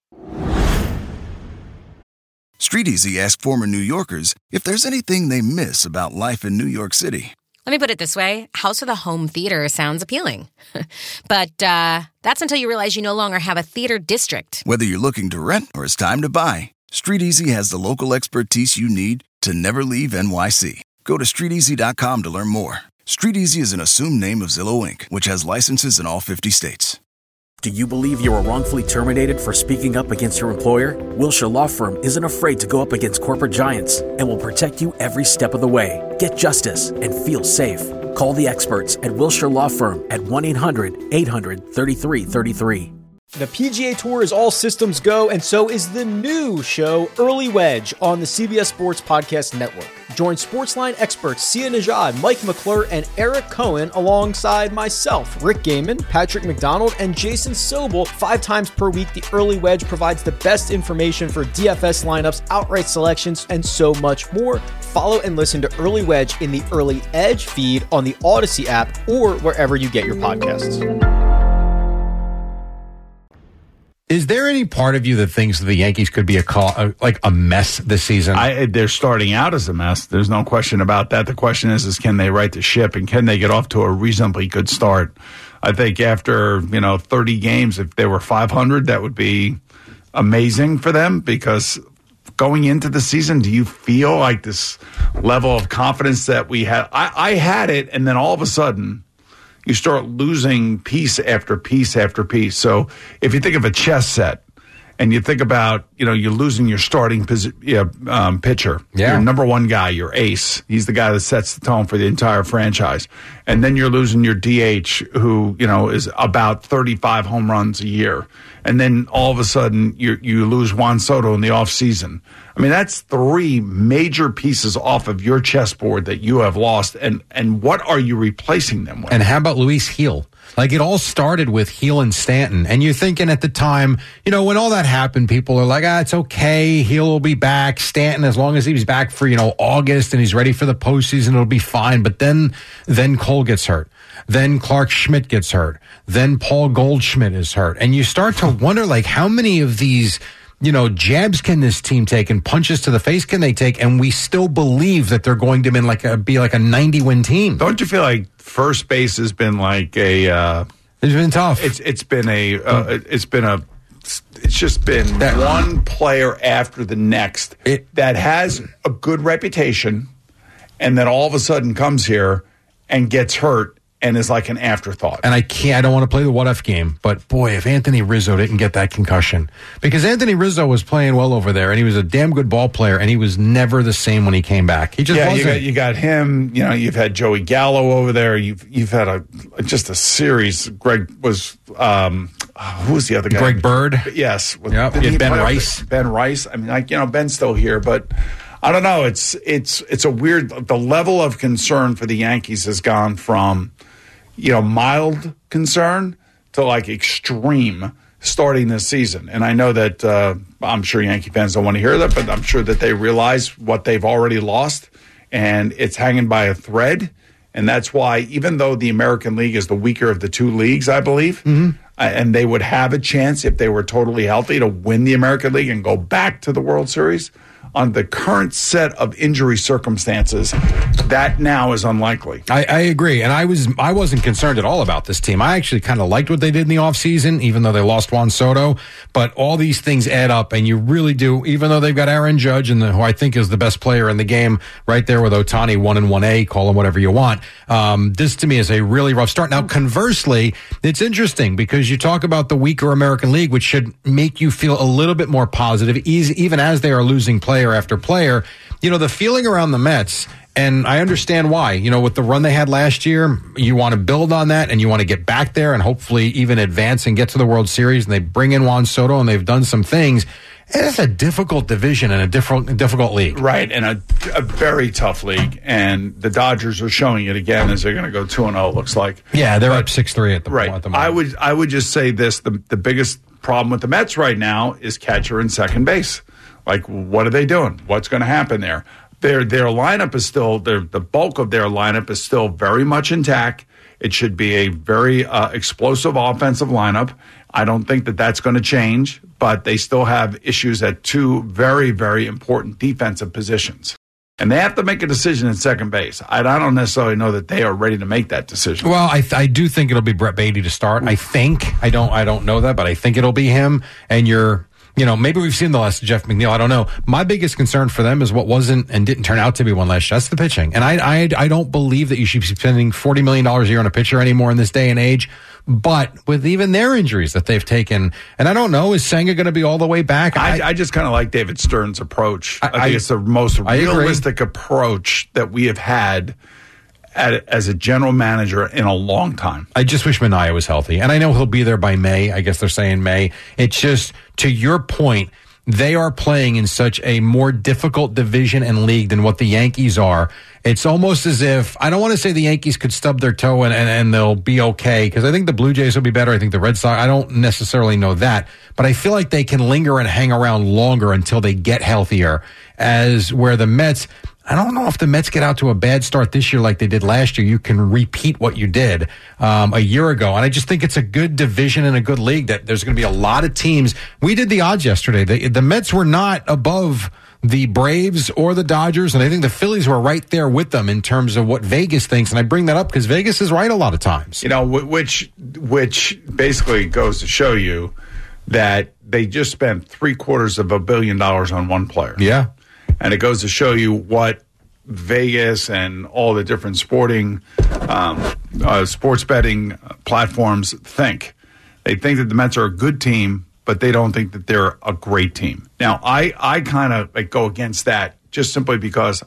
Street Easy asked former New Yorkers if there's anything they miss about life in New York City. Let me put it this way. House of the Home Theater sounds appealing. But uh, that's until you realize you no longer have a theater district. Whether you're looking to rent or it's time to buy, Street Easy has the local expertise you need to never leave N Y C. Go to street easy dot com to learn more. Street Easy is an assumed name of Zillow Incorporated, which has licenses in all fifty states. Do you believe you were wrongfully terminated for speaking up against your employer? Wilshire Law Firm isn't afraid to go up against corporate giants and will protect you every step of the way. Get justice and feel safe. Call the experts at Wilshire Law Firm at one eight hundred eight hundred thirty-three thirty-three. The P G A Tour is all systems go, and so is the new show, Early Wedge, on the C B S Sports Podcast Network. Join Sportsline experts Sia Najad, Mike McClure, and Eric Cohen alongside myself, Rick Gaiman, Patrick McDonald, and Jason Sobel. Five times per week, the Early Wedge provides the best information for D F S lineups, outright selections, and so much more. Follow and listen to Early Wedge in the Early Edge feed on the Odyssey app or wherever you get your podcasts. Is there any part of you that thinks that the Yankees could be a call, uh, like a mess this season? I, they're starting out as a mess. There's no question about that. The question is, is can they right the ship and can they get off to a reasonably good start? I think after, you know, thirty games, if they were five hundred, that would be amazing for them because going into the season, do you feel like this level of confidence that we had? I, I had it, and then all of a sudden, you start losing piece after piece after piece. So if you think of a chess set and you think about, you know, you're losing your starting posi- yeah, um, pitcher, Yeah. your number one guy, your ace. He's the guy that sets the tone for the entire franchise. And then you're losing your D H who, you know, is about thirty-five home runs a year. And then all of a sudden you you lose Juan Soto in the offseason. I mean, that's three major pieces off of your chessboard that you have lost. And, and what are you replacing them with? And how about Luis Gil? Like, it all started with Gil and Stanton. And you're thinking at the time, you know, when all that happened, people are like, ah, it's okay. Gil will be back. Stanton, as long as he's back for, you know, August and he's ready for the postseason, it'll be fine. But then, then Cole gets hurt. Then Clark Schmidt gets hurt. Then Paul Goldschmidt is hurt. And you start to wonder, like, how many of these, you know, jabs can this team take and punches to the face can they take? And we still believe that they're going to be like a, be like a ninety win team. Don't you feel like first base has been like a? Uh, it's been tough. It's it's been a. Uh, it's been a. It's just been that, one player after the next it, that has a good reputation, and then all of a sudden comes here and gets hurt and is like an afterthought. And I can't, I don't want to play the what if game, but boy, if Anthony Rizzo didn't get that concussion, because Anthony Rizzo was playing well over there and he was a damn good ball player and he was never the same when he came back. He just yeah, wasn't. You got, you got him, you know, you've had Joey Gallo over there. You've, you've had a, just a series. Greg was, um, who was the other guy? Greg Bird. Yes. Yep. Did You he had Ben play up- Rice. Ben Rice. I mean, like, you know, Ben's still here, but I don't know. It's, it's, it's a weird, the level of concern for the Yankees has gone from, you know, mild concern to like extreme starting this season. And I know that uh, I'm sure Yankee fans don't want to hear that, but I'm sure that they realize what they've already lost and it's hanging by a thread. And that's why, even though the American League is the weaker of the two leagues, I believe, mm-hmm. uh, and they would have a chance if they were totally healthy to win the American League and go back to the World Series, on the current set of injury circumstances, that now is unlikely. I, I agree. And I was I wasn't concerned at all about this team. I actually kind of liked what they did in the offseason, even though they lost Juan Soto. But all these things add up, and you really do, even though they've got Aaron Judge, and the, who I think is the best player in the game, right there with Ohtani, one and one A, call him whatever you want. Um, this to me is a really rough start. Now, conversely, it's interesting because you talk about the weaker American League, which should make you feel a little bit more positive, even as they are losing players after player. You know, the feeling around the Mets, and I understand why, you know, with the run they had last year, you want to build on that and you want to get back there and hopefully even advance and get to the World Series, and they bring in Juan Soto and they've done some things. It's a difficult division and a difficult, difficult league. Right, and a, a very tough league. And the Dodgers are showing it again as they're going to go two and oh, it looks like. Yeah, they're but, up six three at the, right. at the moment. I would, I would just say this, the, the biggest problem with the Mets right now is catcher and second base. Like, what are they doing? What's going to happen there? Their their lineup is still, their, the bulk of their lineup is still very much intact. It should be a very uh, explosive offensive lineup. I don't think that that's going to change, but they still have issues at two very, very important defensive positions. And they have to make a decision at second base. I, I don't necessarily know that they are ready to make that decision. Well, I, I do think it'll be Brett Beatty to start. I think. I don't I don't know that, but I think it'll be him. And you're... You know, maybe we've seen the last of Jeff McNeil. I don't know. My biggest concern for them is what wasn't and didn't turn out to be one last year. That's the pitching. And I, I, I don't believe that you should be spending forty million dollars a year on a pitcher anymore in this day and age. But with even their injuries that they've taken, and I don't know, is Senga going to be all the way back? I, I, I just kind of like David Stern's approach. I, I think I, it's the most realistic approach that we have had At, as a general manager in a long time. I just wish Minaya was healthy. And I know he'll be there by May. I guess they're saying May. It's just, to your point, they are playing in such a more difficult division and league than what the Yankees are. It's almost as if, I don't want to say the Yankees could stub their toe and, and, and they'll be okay, because I think the Blue Jays will be better. I think the Red Sox, I don't necessarily know that. But I feel like they can linger and hang around longer until they get healthier. As where the Mets, I don't know if the Mets get out to a bad start this year like they did last year. You can repeat what you did um, a year ago. And I just think it's a good division and a good league that there's going to be a lot of teams. We did the odds yesterday. The, the Mets were not above the Braves or the Dodgers, and I think the Phillies were right there with them in terms of what Vegas thinks. And I bring that up because Vegas is right a lot of times. You know, which which basically goes to show you that they just spent three quarters of a billion dollars on one player. Yeah. And it goes to show you what Vegas and all the different sporting, um, uh, sports betting platforms think. They think that the Mets are a good team, but they don't think that they're a great team. Now, I, I kind of like go against that just simply because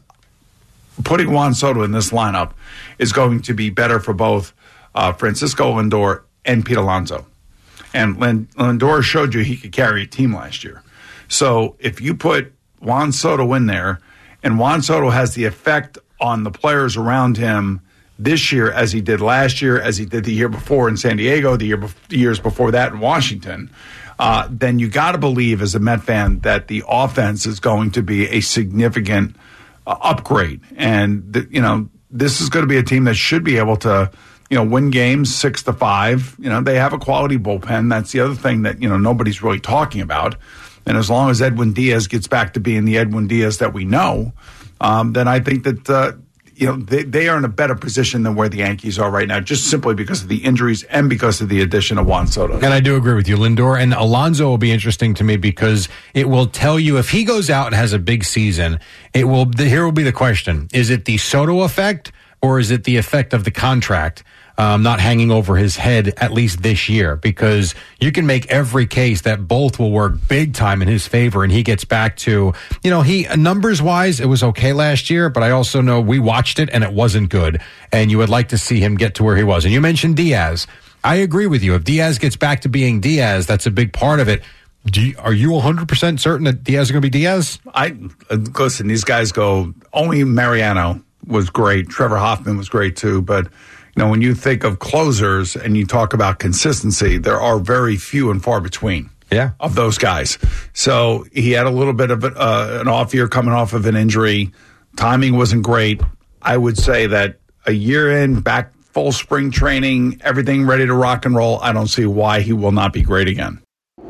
putting Juan Soto in this lineup is going to be better for both uh, Francisco Lindor and Pete Alonso. And Lindor showed you he could carry a team last year. So if you put Juan Soto in there, and Juan Soto has the effect on the players around him this year as he did last year, as he did the year before in San Diego, the year be- years before that in Washington, uh, then you got to believe as a Met fan that the offense is going to be a significant uh, upgrade. And, th- you know, this is going to be a team that should be able to, you know, win games six to five. You know, they have a quality bullpen. That's the other thing that, you know, nobody's really talking about. And as long as Edwin Diaz gets back to being the Edwin Diaz that we know, um, then I think that, uh, you know, they, they are in a better position than where the Yankees are right now, just simply because of the injuries and because of the addition of Juan Soto. And I do agree with you. Lindor and Alonso will be interesting to me because it will tell you if he goes out and has a big season, it will, here will be the question. Is it the Soto effect or is it the effect of the contract? um, not hanging over his head, at least this year, because you can make every case that both will work big time in his favor, and he gets back to, you know, he numbers wise, it was okay last year, but I also know we watched it and it wasn't good, and you would like to see him get to where he was. And you mentioned Diaz. I agree with you. If Diaz gets back to being Diaz, that's a big part of it. Do you, are you one hundred percent certain that Diaz is going to be Diaz? I uh, listen, these guys go, only Mariano was great. Trevor Hoffman was great too. But, you know, when you think of closers and you talk about consistency, there are very few and far between yeah. of those guys. So he had a little bit of uh, an off year coming off of an injury. Timing wasn't great. I would say that a year in, back full spring training, everything ready to rock and roll, I don't see why he will not be great again.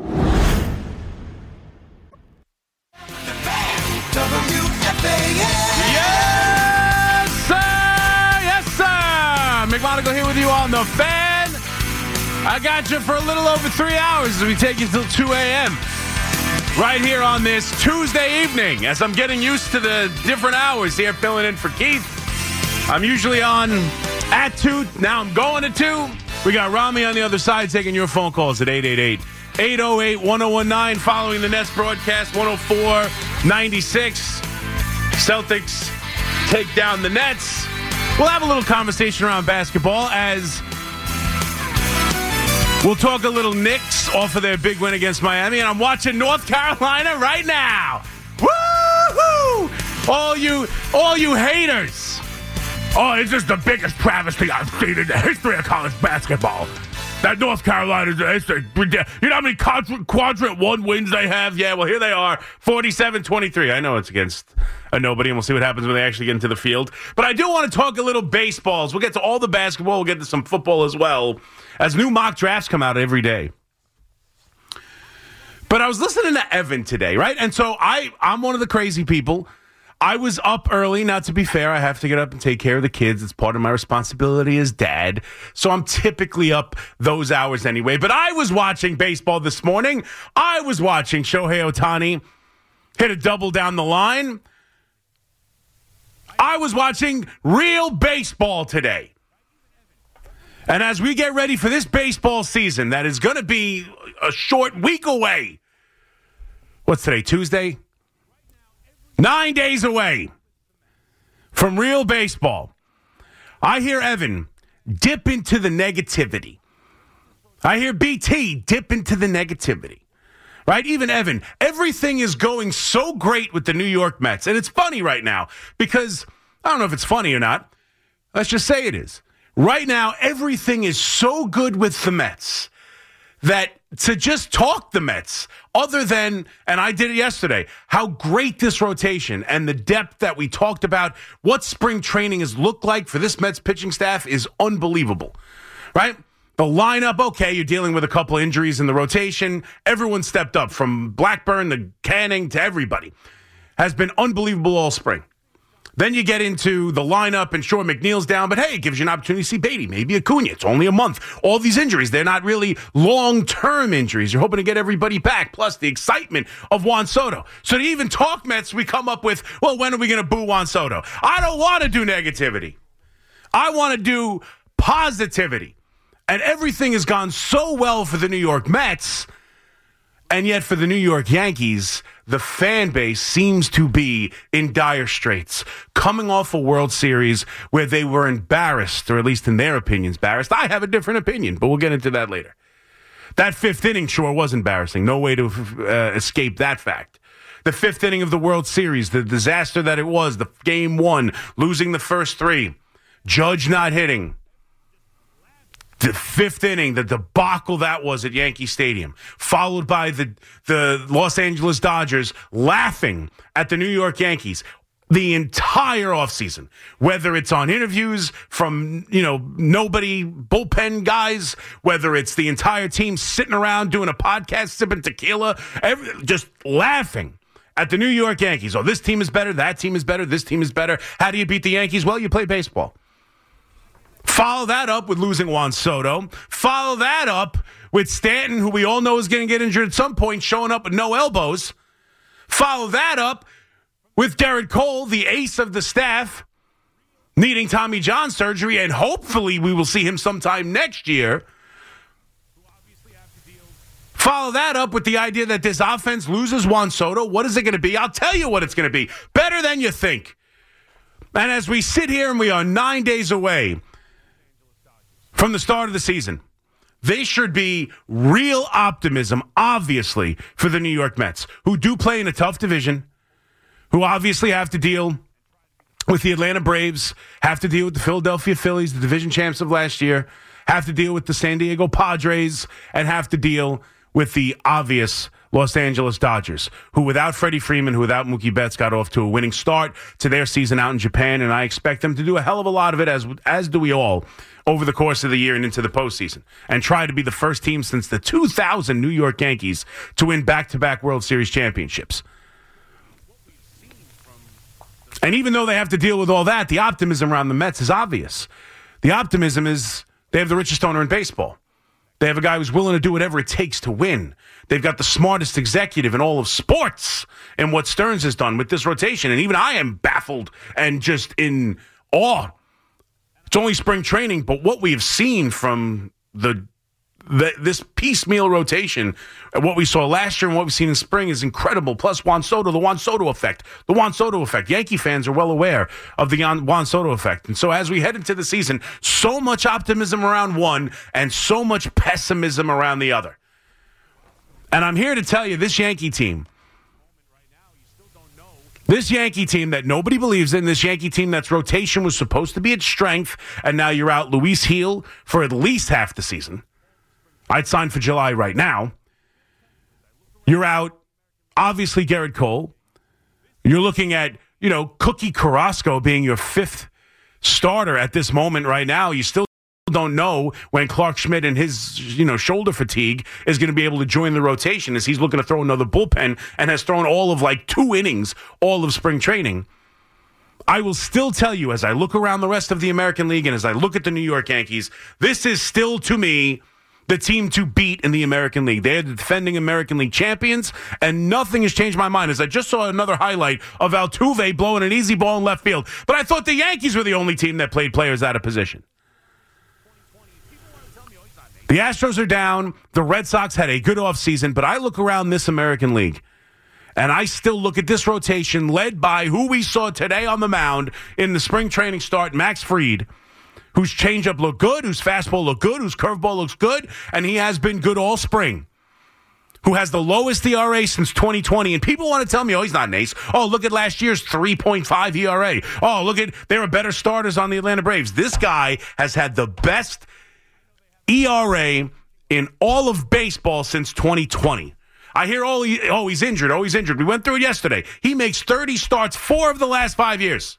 Yes, sir! Yes, sir! McMonagle here with you on The Fan. I got you for a little over three hours as we take you till two a.m. right here on this Tuesday evening. As I'm getting used to the different hours here, filling in for Keith. I'm usually on at two. Now I'm going to two. We got Rami on the other side taking your phone calls at eight eight eight, eight oh eight, one oh one nine. Following the Nets broadcast, one oh four ninety-six. Celtics take down the Nets. We'll have a little conversation around basketball as we'll talk a little Knicks off of their big win against Miami. And I'm watching North Carolina right now. Woo-hoo! All you, all you haters. Oh, it's just the biggest travesty I've seen in the history of college basketball. That North Carolina, it's a, you know how many quadrant, quadrant one wins they have? Yeah, well, here they are, forty-seven twenty-three. I know it's against a nobody, and we'll see what happens when they actually get into the field. But I do want to talk a little baseballs. We'll get to all the basketball. We'll get to some football as well, as new mock drafts come out every day. But I was listening to Evan today, right? And so I, I'm one of the crazy people. I was up early. Now, to be fair, I have to get up and take care of the kids. It's part of my responsibility as dad. So I'm typically up those hours anyway. But I was watching baseball this morning. I was watching Shohei Ohtani hit a double down the line. I was watching real baseball today. And as we get ready for this baseball season, that is going to be a short week away. What's today, Tuesday? Nine days away from real baseball. I hear Evan dip into the negativity. I hear B T dip into the negativity. Right? Even Evan, everything is going so great with the New York Mets. And it's funny right now because I don't know if it's funny or not. Let's just say it is. Right now, everything is so good with the Mets that to just talk the Mets, other than, and I did it yesterday, how great this rotation and the depth that we talked about, what spring training has looked like for this Mets pitching staff is unbelievable, right? The lineup, okay, you're dealing with a couple injuries in the rotation. Everyone stepped up from Blackburn to Canning to everybody. Has been unbelievable all spring. Then you get into the lineup, and sure, McNeil's down, but hey, it gives you an opportunity to see Beatty, maybe Acuna. It's only a month. All these injuries, they're not really long-term injuries. You're hoping to get everybody back, plus the excitement of Juan Soto. So to even talk Mets, we come up with, well, when are we going to boo Juan Soto? I don't want to do negativity. I want to do positivity. And everything has gone so well for the New York Mets, and yet for the New York Yankees, the fan base seems to be in dire straits. Coming off a World Series where they were embarrassed, or at least in their opinions, embarrassed. I have a different opinion, but we'll get into that later. That fifth inning sure was embarrassing. No way to uh, escape that fact. The fifth inning of the World Series, the disaster that it was, the game one, losing the first three, Judge not hitting. The fifth inning, the debacle that was at Yankee Stadium, followed by the the Los Angeles Dodgers laughing at the New York Yankees the entire offseason, whether it's on interviews from, you know, nobody, bullpen guys, whether it's the entire team sitting around doing a podcast, sipping tequila, every, just laughing at the New York Yankees. Oh, this team is better, that team is better, this team is better. How do you beat the Yankees? Well, you play baseball. Follow that up with losing Juan Soto. Follow that up with Stanton, who we all know is going to get injured at some point, showing up with no elbows. Follow that up with Derek Cole, the ace of the staff, needing Tommy John surgery, and hopefully we will see him sometime next year. Follow that up with the idea that this offense loses Juan Soto. What is it going to be? I'll tell you what it's going to be. Better than you think. And as we sit here and we are nine days away from the start of the season, there should be real optimism, obviously, for the New York Mets, who do play in a tough division, who obviously have to deal with the Atlanta Braves, have to deal with the Philadelphia Phillies, the division champs of last year, have to deal with the San Diego Padres, and have to deal with the obvious Los Angeles Dodgers, who without Freddie Freeman, who without Mookie Betts, got off to a winning start to their season out in Japan, and I expect them to do a hell of a lot of it, as as do we all, over the course of the year and into the postseason, and try to be the first team since the two thousand New York Yankees to win back-to-back World Series championships. And even though they have to deal with all that, the optimism around the Mets is obvious. The optimism is they have the richest owner in baseball. They have a guy who's willing to do whatever it takes to win. They've got the smartest executive in all of sports and what Stearns has done with this rotation. And even I am baffled and just in awe. It's only spring training, but what we have seen from the, the this piecemeal rotation, what we saw last year and what we've seen in spring is incredible. Plus Juan Soto, the Juan Soto effect. The Juan Soto effect. Yankee fans are well aware of the Juan Soto effect. And so as we head into the season, so much optimism around one and so much pessimism around the other. And I'm here to tell you, this Yankee team, this Yankee team that nobody believes in, this Yankee team that's rotation was supposed to be its strength, and now you're out Luis Gil for at least half the season. I'd sign for July right now. You're out, obviously, Gerrit Cole. You're looking at, you know, Cookie Carrasco being your fifth starter at this moment right now. You still don't know when Clark Schmidt and his, you know, shoulder fatigue is going to be able to join the rotation as he's looking to throw another bullpen and has thrown all of like two innings all of spring training. I will still tell you, as I look around the rest of the American League and as I look at the New York Yankees, this is still, to me, the team to beat in the American League. They are the defending American League champions, and nothing has changed my mind. As I just saw another highlight of Altuve blowing an easy ball in left field. But I thought the Yankees were the only team that played players out of position. The Astros are down. The Red Sox had a good offseason, but I look around this American League, and I still look at this rotation led by who we saw today on the mound in the spring training start, Max Fried, whose changeup looked good, whose fastball looked good, whose curveball looks good, and he has been good all spring, who has the lowest E R A since twenty twenty. And people want to tell me, oh, he's not an ace. Oh, look at last year's three point five E R A. Oh, look at, there were better starters on the Atlanta Braves. This guy has had the best E R A in all of baseball since twenty twenty. I hear, oh, he, oh, he's injured. Oh, he's injured. We went through it yesterday. He makes thirty starts, four of the last five years.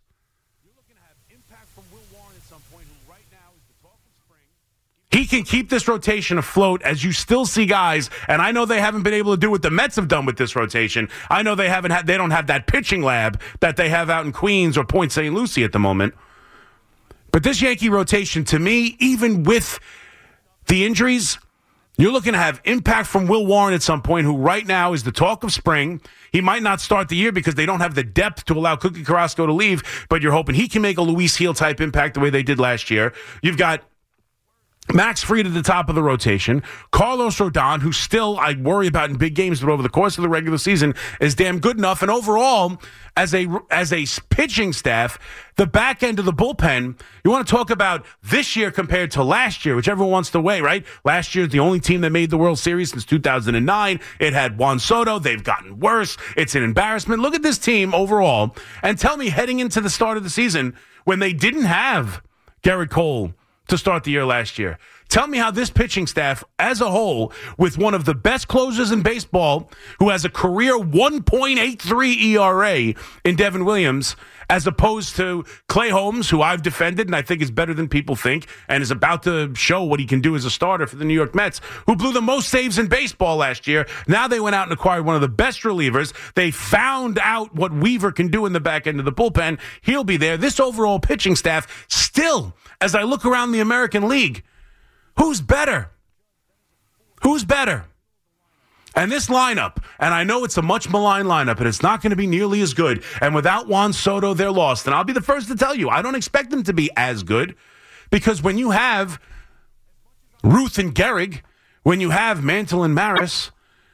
He can keep this rotation afloat as you still see guys, and I know they haven't been able to do what the Mets have done with this rotation. I know they haven't had, they don't have that pitching lab that they have out in Queens or Point Saint Lucie at the moment. But this Yankee rotation, to me, even with the injuries, you're looking to have impact from Will Warren at some point, who right now is the talk of spring. He might not start the year because they don't have the depth to allow Cookie Carrasco to leave, but you're hoping he can make a Luis Gil type impact the way they did last year. You've got Max Fried at the top of the rotation. Carlos Rodon, who still I worry about in big games, but over the course of the regular season is damn good enough. And overall, as a as a pitching staff, the back end of the bullpen, you want to talk about this year compared to last year, which everyone wants to weigh, right? Last year is the only team that made the World Series since two thousand nine. It had Juan Soto. They've gotten worse. It's an embarrassment. Look at this team overall, and tell me, heading into the start of the season, when they didn't have Gerrit Cole to start the year last year, tell me how this pitching staff as a whole, with one of the best closers in baseball, who has a career one point eight three E R A in Devin Williams, as opposed to Clay Holmes, who I've defended and I think is better than people think and is about to show what he can do as a starter for the New York Mets, who blew the most saves in baseball last year. Now they went out and acquired one of the best relievers. They found out what Weaver can do in the back end of the bullpen. He'll be there. This overall pitching staff, still, as I look around the American League, who's better? Who's better? And this lineup, and I know it's a much maligned lineup, and it's not going to be nearly as good. And without Juan Soto, they're lost. And I'll be the first to tell you, I don't expect them to be as good, because when you have Ruth and Gehrig, when you have Mantle and Maris,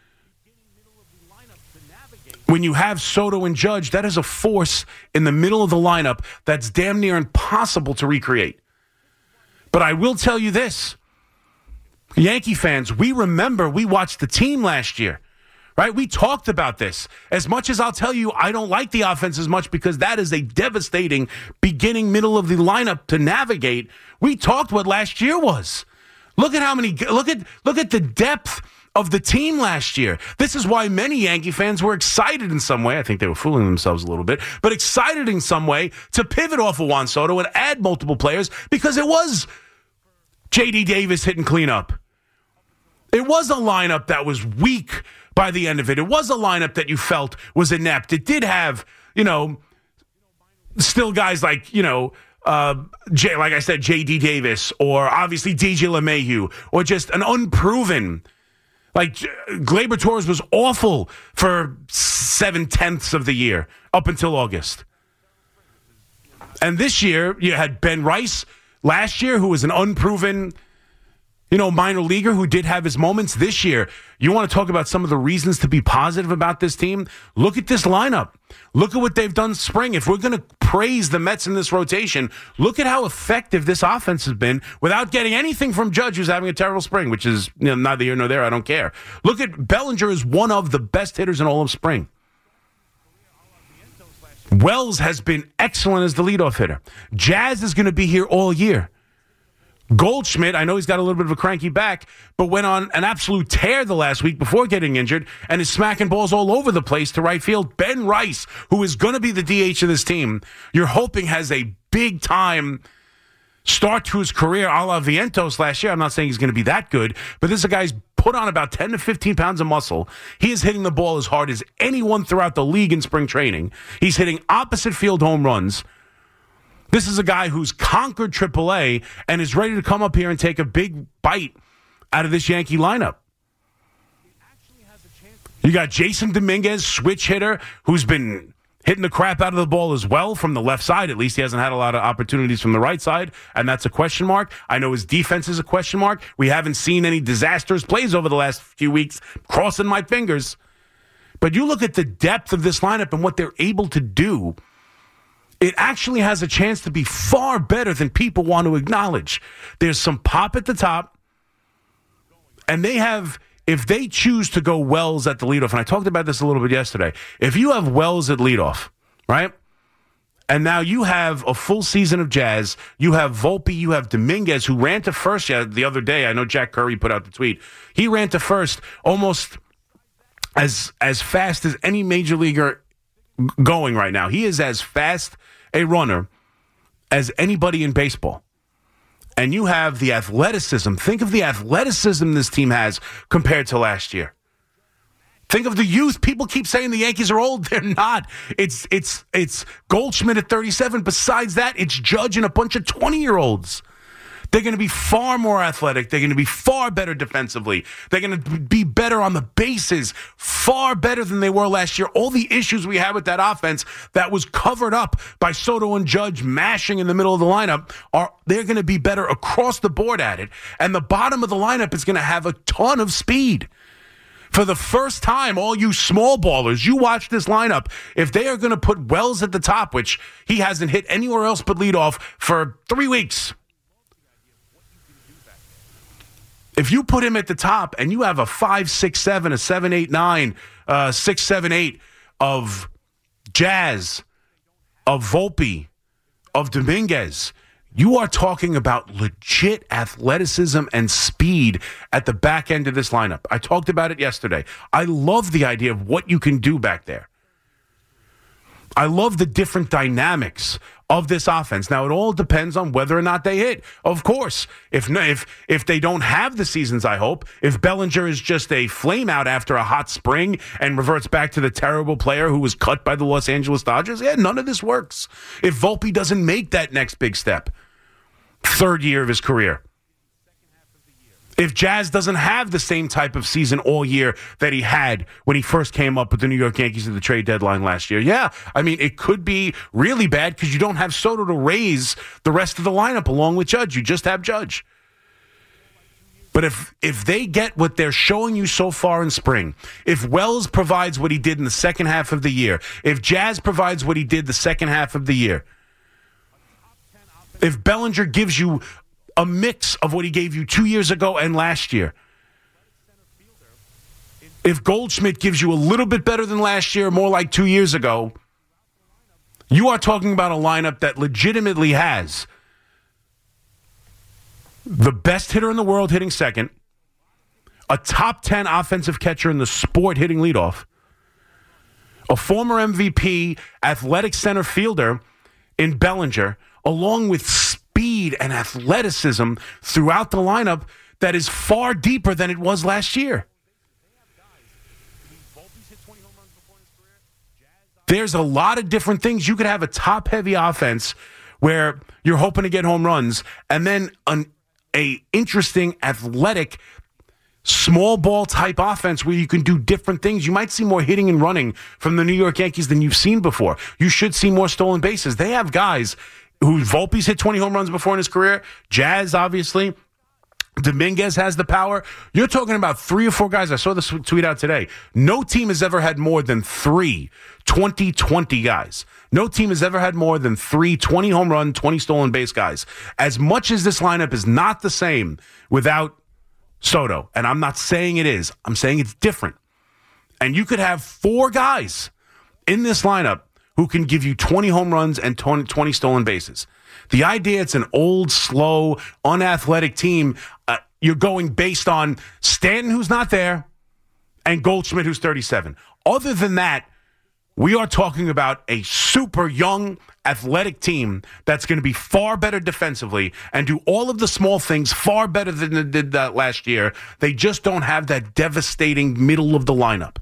when you have Soto and Judge, that is a force in the middle of the lineup that's damn near impossible to recreate. But I will tell you this. Yankee fans, we remember we watched the team last year, right? We talked about this. As much as I'll tell you I don't like the offense as much because that is a devastating beginning, middle of the lineup to navigate, we talked what last year was. Look at how many, look at, look at the depth of the team last year. This is why many Yankee fans were excited in some way. I think they were fooling themselves a little bit, but excited in some way to pivot off of Juan Soto and add multiple players because it was J D Davis hitting cleanup. It was a lineup that was weak by the end of it. It was a lineup that you felt was inept. It did have, you know, still guys like, you know, uh, J, like I said, J D Davis, or obviously D J LeMahieu, or just an unproven, like Gleyber Torres was awful for seven-tenths of the year up until August. And this year, you had Ben Rice last year, who was an unproven, you know, minor leaguer who did have his moments. This year, you want to talk about some of the reasons to be positive about this team? Look at this lineup. Look at what they've done spring. If we're going to praise the Mets in this rotation, look at how effective this offense has been without getting anything from Judge, who's having a terrible spring, which is, you know, neither here nor there. I don't care. Look at Bellinger is one of the best hitters in all of spring. Wells has been excellent as the leadoff hitter. Jazz is going to be here all year. Goldschmidt, I know he's got a little bit of a cranky back, but went on an absolute tear the last week before getting injured and is smacking balls all over the place to right field. Ben Rice, who is going to be the D H of this team, you're hoping has a big-time start to his career a la Vientos last year. I'm not saying he's going to be that good, but this is a guy's put on about ten to fifteen pounds of muscle. He is hitting the ball as hard as anyone throughout the league in spring training. He's hitting opposite field home runs. This is a guy who's conquered triple A and is ready to come up here and take a big bite out of this Yankee lineup. You got Jason Dominguez, switch hitter, who's been hitting the crap out of the ball as well from the left side. At least he hasn't had a lot of opportunities from the right side, and that's a question mark. I know his defense is a question mark. We haven't seen any disastrous plays over the last few weeks, crossing my fingers. But you look at the depth of this lineup and what they're able to do, it actually has a chance to be far better than people want to acknowledge. There's some pop at the top, and they have, if they choose to go Wells at the leadoff, and I talked about this a little bit yesterday, if you have Wells at leadoff, right, and now you have a full season of Jazz, you have Volpe, you have Dominguez, who ran to first the other day. I know Jack Curry put out the tweet. He ran to first almost as as fast as any major leaguer going right now. He is as fast a runner as anybody in baseball. And you have the athleticism. Think of the athleticism this team has compared to last year. Think of the youth. People keep saying the Yankees are old. They're not. It's it's it's Goldschmidt at thirty-seven. Besides that, it's Judge and a bunch of twenty-year-olds. They're going to be far more athletic. They're going to be far better defensively. They're going to be better on the bases, far better than they were last year. All the issues we had with that offense that was covered up by Soto and Judge mashing in the middle of the lineup, are they're going to be better across the board at it. And the bottom of the lineup is going to have a ton of speed. For the first time, all you small ballers, you watch this lineup. If they are going to put Wells at the top, which he hasn't hit anywhere else but leadoff for three weeks, if you put him at the top and you have a five, six, seven, a seven, eight, nine, uh, six, seven, eight of Jazz, of Volpe, of Dominguez, you are talking about legit athleticism and speed at the back end of this lineup. I talked about it yesterday. I love the idea of what you can do back there. I love the different dynamics of this offense. Now, it all depends on whether or not they hit. Of course, if if if they don't have the seasons, I hope, if Bellinger is just a flame out after a hot spring and reverts back to the terrible player who was cut by the Los Angeles Dodgers, yeah, none of this works. If Volpe doesn't make that next big step, third year of his career, If Jazz doesn't have the same type of season all year that he had when he first came up with the New York Yankees at the trade deadline last year, yeah, I mean, it could be really bad because you don't have Soto to raise the rest of the lineup along with Judge. You just have Judge. But if if they get what they're showing you so far in spring, if Wells provides what he did in the second half of the year, if Jazz provides what he did the second half of the year, if Bellinger gives you a mix of what he gave you two years ago and last year, if Goldschmidt gives you a little bit better than last year, more like two years ago, you are talking about a lineup that legitimately has the best hitter in the world hitting second, a top ten offensive catcher in the sport hitting leadoff, a former M V P athletic center fielder in Bellinger, along with speed and athleticism throughout the lineup that is far deeper than it was last year. There's a lot of different things. You could have a top-heavy offense where you're hoping to get home runs, and then an a interesting, athletic, small ball type offense where you can do different things. You might see more hitting and running from the New York Yankees than you've seen before. You should see more stolen bases. They have guys who Volpe's hit twenty home runs before in his career. Jazz, obviously. Dominguez has the power. You're talking about three or four guys. I saw this tweet out today. No team has ever had more than three twenty twenty guys. No team has ever had more than three twenty home run, twenty stolen base guys. As much as this lineup is not the same without Soto, and I'm not saying it is, I'm saying it's different. And you could have four guys in this lineup who can give you twenty home runs and twenty stolen bases. The idea it's an old, slow, unathletic team, uh, you're going based on Stanton, who's not there, and Goldschmidt, who's thirty-seven. Other than that, we are talking about a super young, athletic team that's going to be far better defensively and do all of the small things far better than they did that last year. They just don't have that devastating middle of the lineup.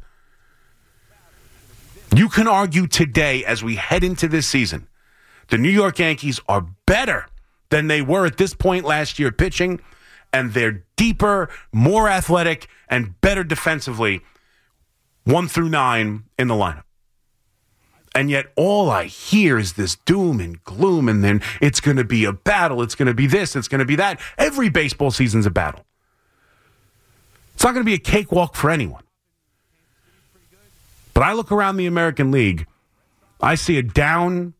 You can argue today, as we head into this season, the New York Yankees are better than they were at this point last year pitching, and they're deeper, more athletic, and better defensively, one through nine in the lineup. And yet all I hear is this doom and gloom, and then it's going to be a battle, it's going to be this, it's going to be that. Every baseball season's a battle. It's not going to be a cakewalk for anyone. But I look around the American League, I see a down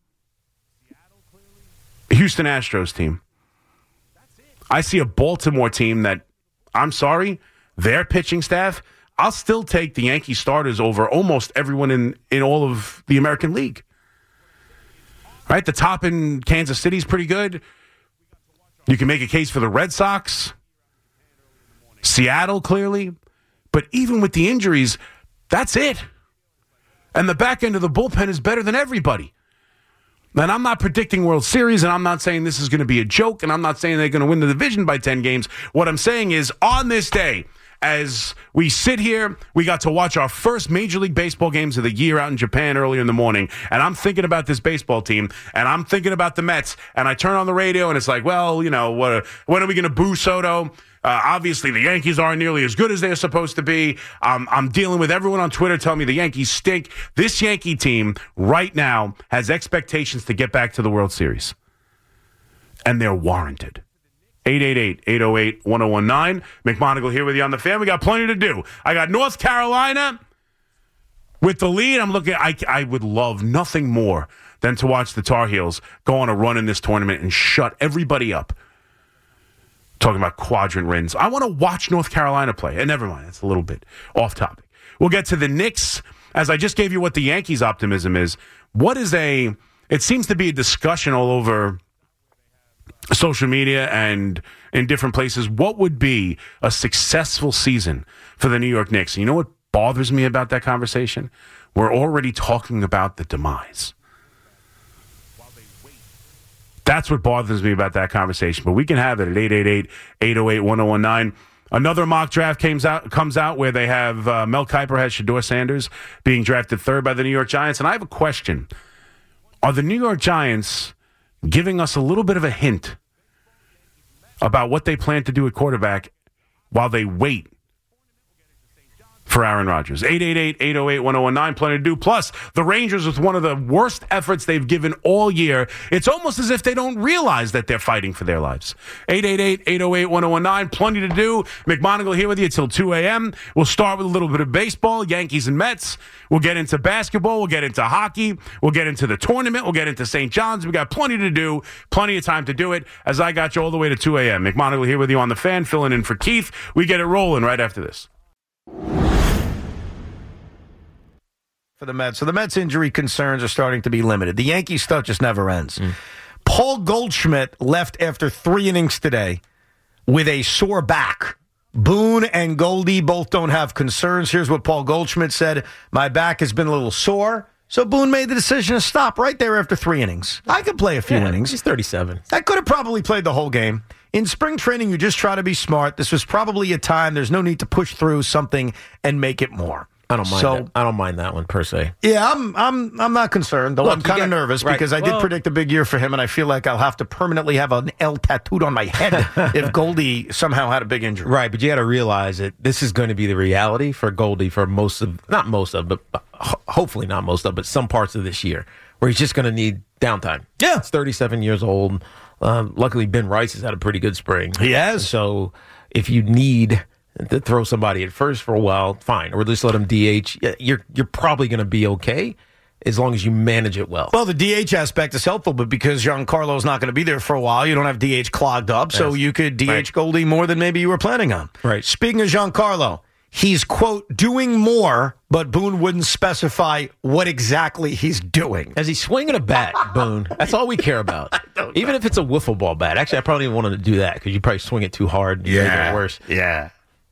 Houston Astros team. I see a Baltimore team that, I'm sorry, their pitching staff, I'll still take the Yankee starters over almost everyone in, in all of the American League. Right? The top in Kansas City is pretty good. You can make a case for the Red Sox. Seattle, clearly. But even with the injuries, that's it. And the back end of the bullpen is better than everybody. And I'm not predicting World Series, and I'm not saying this is going to be a joke, and I'm not saying they're going to win the division by ten games. What I'm saying is, on this day, as we sit here, we got to watch our first Major League Baseball games of the year out in Japan earlier in the morning, and I'm thinking about this baseball team, and I'm thinking about the Mets, and I turn on the radio, and it's like, well, you know, what? When are we going to boo Soto? Uh, obviously, the Yankees aren't nearly as good as they're supposed to be. Um, I'm dealing with everyone on Twitter telling me the Yankees stink. This Yankee team right now has expectations to get back to the World Series. And they're warranted. eight eight eight, eight oh eight, one oh one nine. McMonagle here with you on the Fan. We got plenty to do. I got North Carolina with the lead. I'm looking. I, I would love nothing more than to watch the Tar Heels go on a run in this tournament and shut everybody up. Talking about quadrant wins. I want to watch North Carolina play. And never mind, that's a little bit off topic. We'll get to the Knicks. As I just gave you what the Yankees' optimism is, what is a, it seems to be a discussion all over social media and in different places. What would be a successful season for the New York Knicks? And you know what bothers me about that conversation? We're already talking about the demise. That's what bothers me about that conversation. But we can have it at eight eight eight, eight oh eight, one oh one nine. Another mock draft comes out, comes out where they have uh, Mel Kiper has Shedeur Sanders being drafted third by the New York Giants. And I have a question. Are the New York Giants giving us a little bit of a hint about what they plan to do at quarterback while they wait for Aaron Rodgers. eight eight eight, eight oh eight, one oh one nine, plenty to do. Plus, the Rangers with one of the worst efforts they've given all year. It's almost as if they don't realize that they're fighting for their lives. eight eight eight, eight oh eight, one oh one nine, plenty to do. McMonagle here with you until two a.m. We'll start with a little bit of baseball, Yankees and Mets. We'll get into basketball. We'll get into hockey. We'll get into the tournament. We'll get into Saint John's. We got plenty to do, plenty of time to do it, as I got you all the way to two a.m. McMonagle here with you on the Fan, filling in for Keith. We get it rolling right after this. For the Mets. So the Mets injury concerns are starting to be limited. The Yankees stuff just never ends. Mm. Paul Goldschmidt left after three innings today with a sore back. Boone and Goldie both don't have concerns. Here's what Paul Goldschmidt said. My back has been a little sore. So Boone made the decision to stop right there after three innings. I could play a few yeah, innings. He's thirty-seven. I could have probably played the whole game. In spring training, you just try to be smart. This was probably a time. There's no need to push through something and make it more. I don't mind. So, that. I don't mind that one per se. Yeah, I'm. I'm. I'm not concerned. Though Look, I'm kind of nervous right. because I well, did predict a big year for him, and I feel like I'll have to permanently have an L tattooed on my head if Goldie somehow had a big injury. Right, but you got to realize that this is going to be the reality for Goldie for most of, not most of, but ho- hopefully not most of, but some parts of this year where he's just going to need downtime. Yeah, he's thirty-seven years old. Um, luckily, Ben Rice has had a pretty good spring. He has. So if you need to throw somebody at first for a while, fine, or just let him D H. You're you're probably going to be okay as long as you manage it well. Well, the D H aspect is helpful, but because Giancarlo's not going to be there for a while, you don't have D H clogged up, so yes. you could D H right. Goldie more than maybe you were planning on. Right. Speaking of Giancarlo, he's, quote, doing more, but Boone wouldn't specify what exactly he's doing. As he's swinging a bat, Boone, that's all we care about. Even if it's a wiffle ball bat. Actually, I probably didn't want him to do that because you probably swing it too hard and yeah. make it worse. Yeah.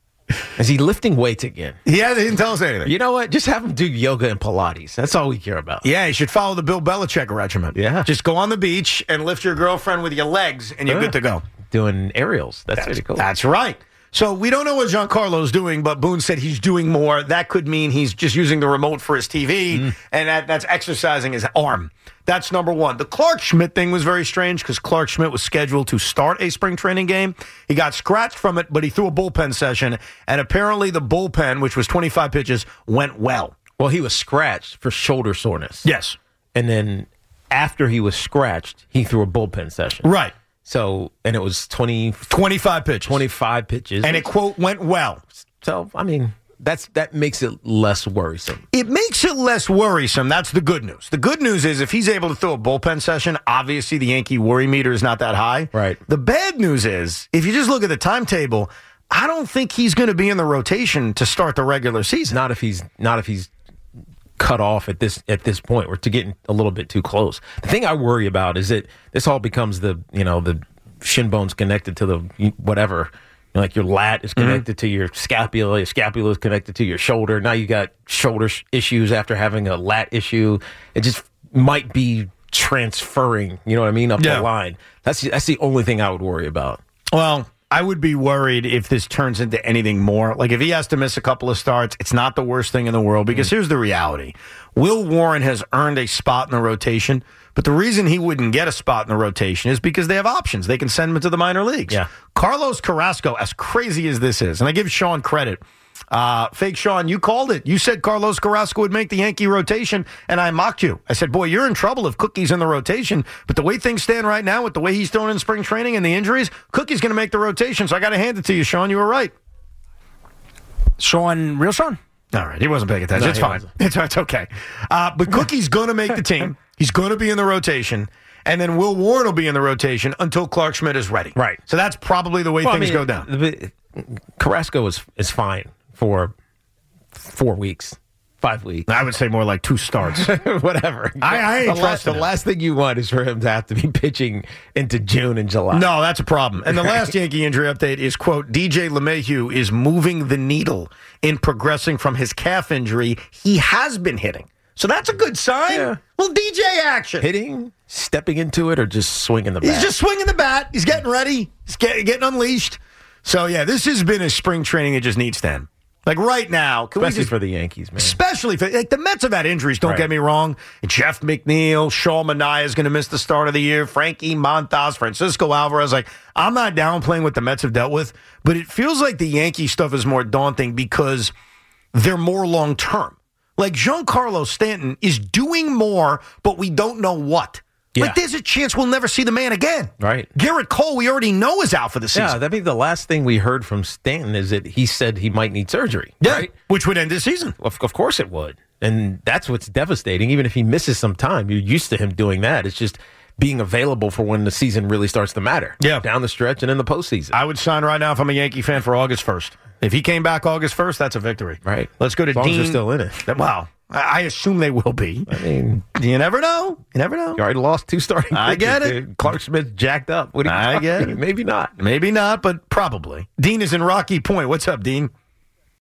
Is he lifting weights again? Yeah, they didn't tell us anything. You know what? Just have him do yoga and Pilates. That's all we care about. Yeah, you should follow the Bill Belichick regimen. Yeah. Just go on the beach and lift your girlfriend with your legs, and you're yeah. good to go. Doing aerials. That's, that's pretty cool. That's right. So we don't know what Giancarlo's doing, but Boone said he's doing more. That could mean he's just using the remote for his T V, mm. and that, that's exercising his arm. That's number one. The Clark Schmidt thing was very strange because Clark Schmidt was scheduled to start a spring training game. He got scratched from it, but he threw a bullpen session, and apparently the bullpen, which was twenty-five pitches, went well. Well, he was scratched for shoulder soreness. Yes. And then after he was scratched, he threw a bullpen session. Right. So, and it was twenty, twenty-five pitches. twenty-five pitches. And it, quote, went well. So, I mean, that's that makes it less worrisome. It makes it less worrisome. That's the good news. The good news is if he's able to throw a bullpen session, obviously the Yankee worry meter is not that high. Right. The bad news is if you just look at the timetable, I don't think he's going to be in the rotation to start the regular season. Not if he's not if he's cut off at this at this point. We're to getting a little bit too close. The thing I worry about is that this all becomes the, you know, the shin bone's connected to the whatever. You know, like your lat is connected mm-hmm. to your scapula, your scapula is connected to your shoulder. Now you got shoulder sh- issues after having a lat issue. It just might be transferring, you know what I mean, up yeah. the line. That's that's the only thing I would worry about. Well, I would be worried if this turns into anything more. Like if he has to miss a couple of starts, it's not the worst thing in the world because mm-hmm. here's the reality. Will Warren has earned a spot in the rotation, but the reason he wouldn't get a spot in the rotation is because they have options. They can send him to the minor leagues. Yeah. Carlos Carrasco, as crazy as this is, and I give Sean credit. Uh, fake Sean, you called it. You said Carlos Carrasco would make the Yankee rotation, and I mocked you. I said, boy, you're in trouble if Cookie's in the rotation. But the way things stand right now, with the way he's throwing in spring training and the injuries, Cookie's going to make the rotation. So I got to hand it to you, Sean. You were right. Sean, real Sean? All right, he wasn't paying attention. No, it's fine. It's, it's okay. Uh, but Cookie's going to make the team. He's going to be in the rotation. And then Will Warren will be in the rotation until Clark Schmidt is ready. Right. So that's probably the way well, things I mean, go down. Carrasco is, is fine for four weeks, five weeks. I would say more like two starts. Whatever. I, I ain't the last, trusting The last thing you want is for him to have to be pitching into June and July. No, that's a problem. And the last Yankee injury update is, quote, D J LeMahieu is moving the needle in progressing from his calf injury. He has been hitting. So that's a good sign. Yeah. Well, D J action. Hitting, stepping into it, or just swinging the bat? He's just swinging the bat. He's getting ready. He's get, getting unleashed. So, yeah, this has been a spring training that just needs to end. Like right now, can especially we just, for the Yankees, man. Especially for like the Mets have had injuries. Don't Right. get me wrong. Jeff McNeil, Shaw Manaea is going to miss the start of the year. Frankie Montas, Francisco Alvarez. Like I'm not downplaying what the Mets have dealt with, but it feels like the Yankee stuff is more daunting because they're more long term. Like Giancarlo Stanton is doing more, but we don't know what. Yeah. Like there's a chance we'll never see the man again. Right. Garrett Cole, we already know is out for the season. Yeah, that'd be the last thing we heard from Stanton is that he said he might need surgery. Yeah, right? which would end the season. Of, of course it would. And that's what's devastating. Even if he misses some time, you're used to him doing that. It's just being available for when the season really starts to matter. Yeah. Down the stretch and in the postseason. I would sign right now if I'm a Yankee fan for August first. If he came back August first, that's a victory. Right. Let's go to as long Dean. as they're still in it. Wow. I I assume they will be. I mean, you never know. You never know. You already lost two starting I pitchers, get it. dude. Clark Smith jacked up. What are you I talking? get it. Maybe not. Maybe not, but probably. Dean is in Rocky Point. What's up, Dean?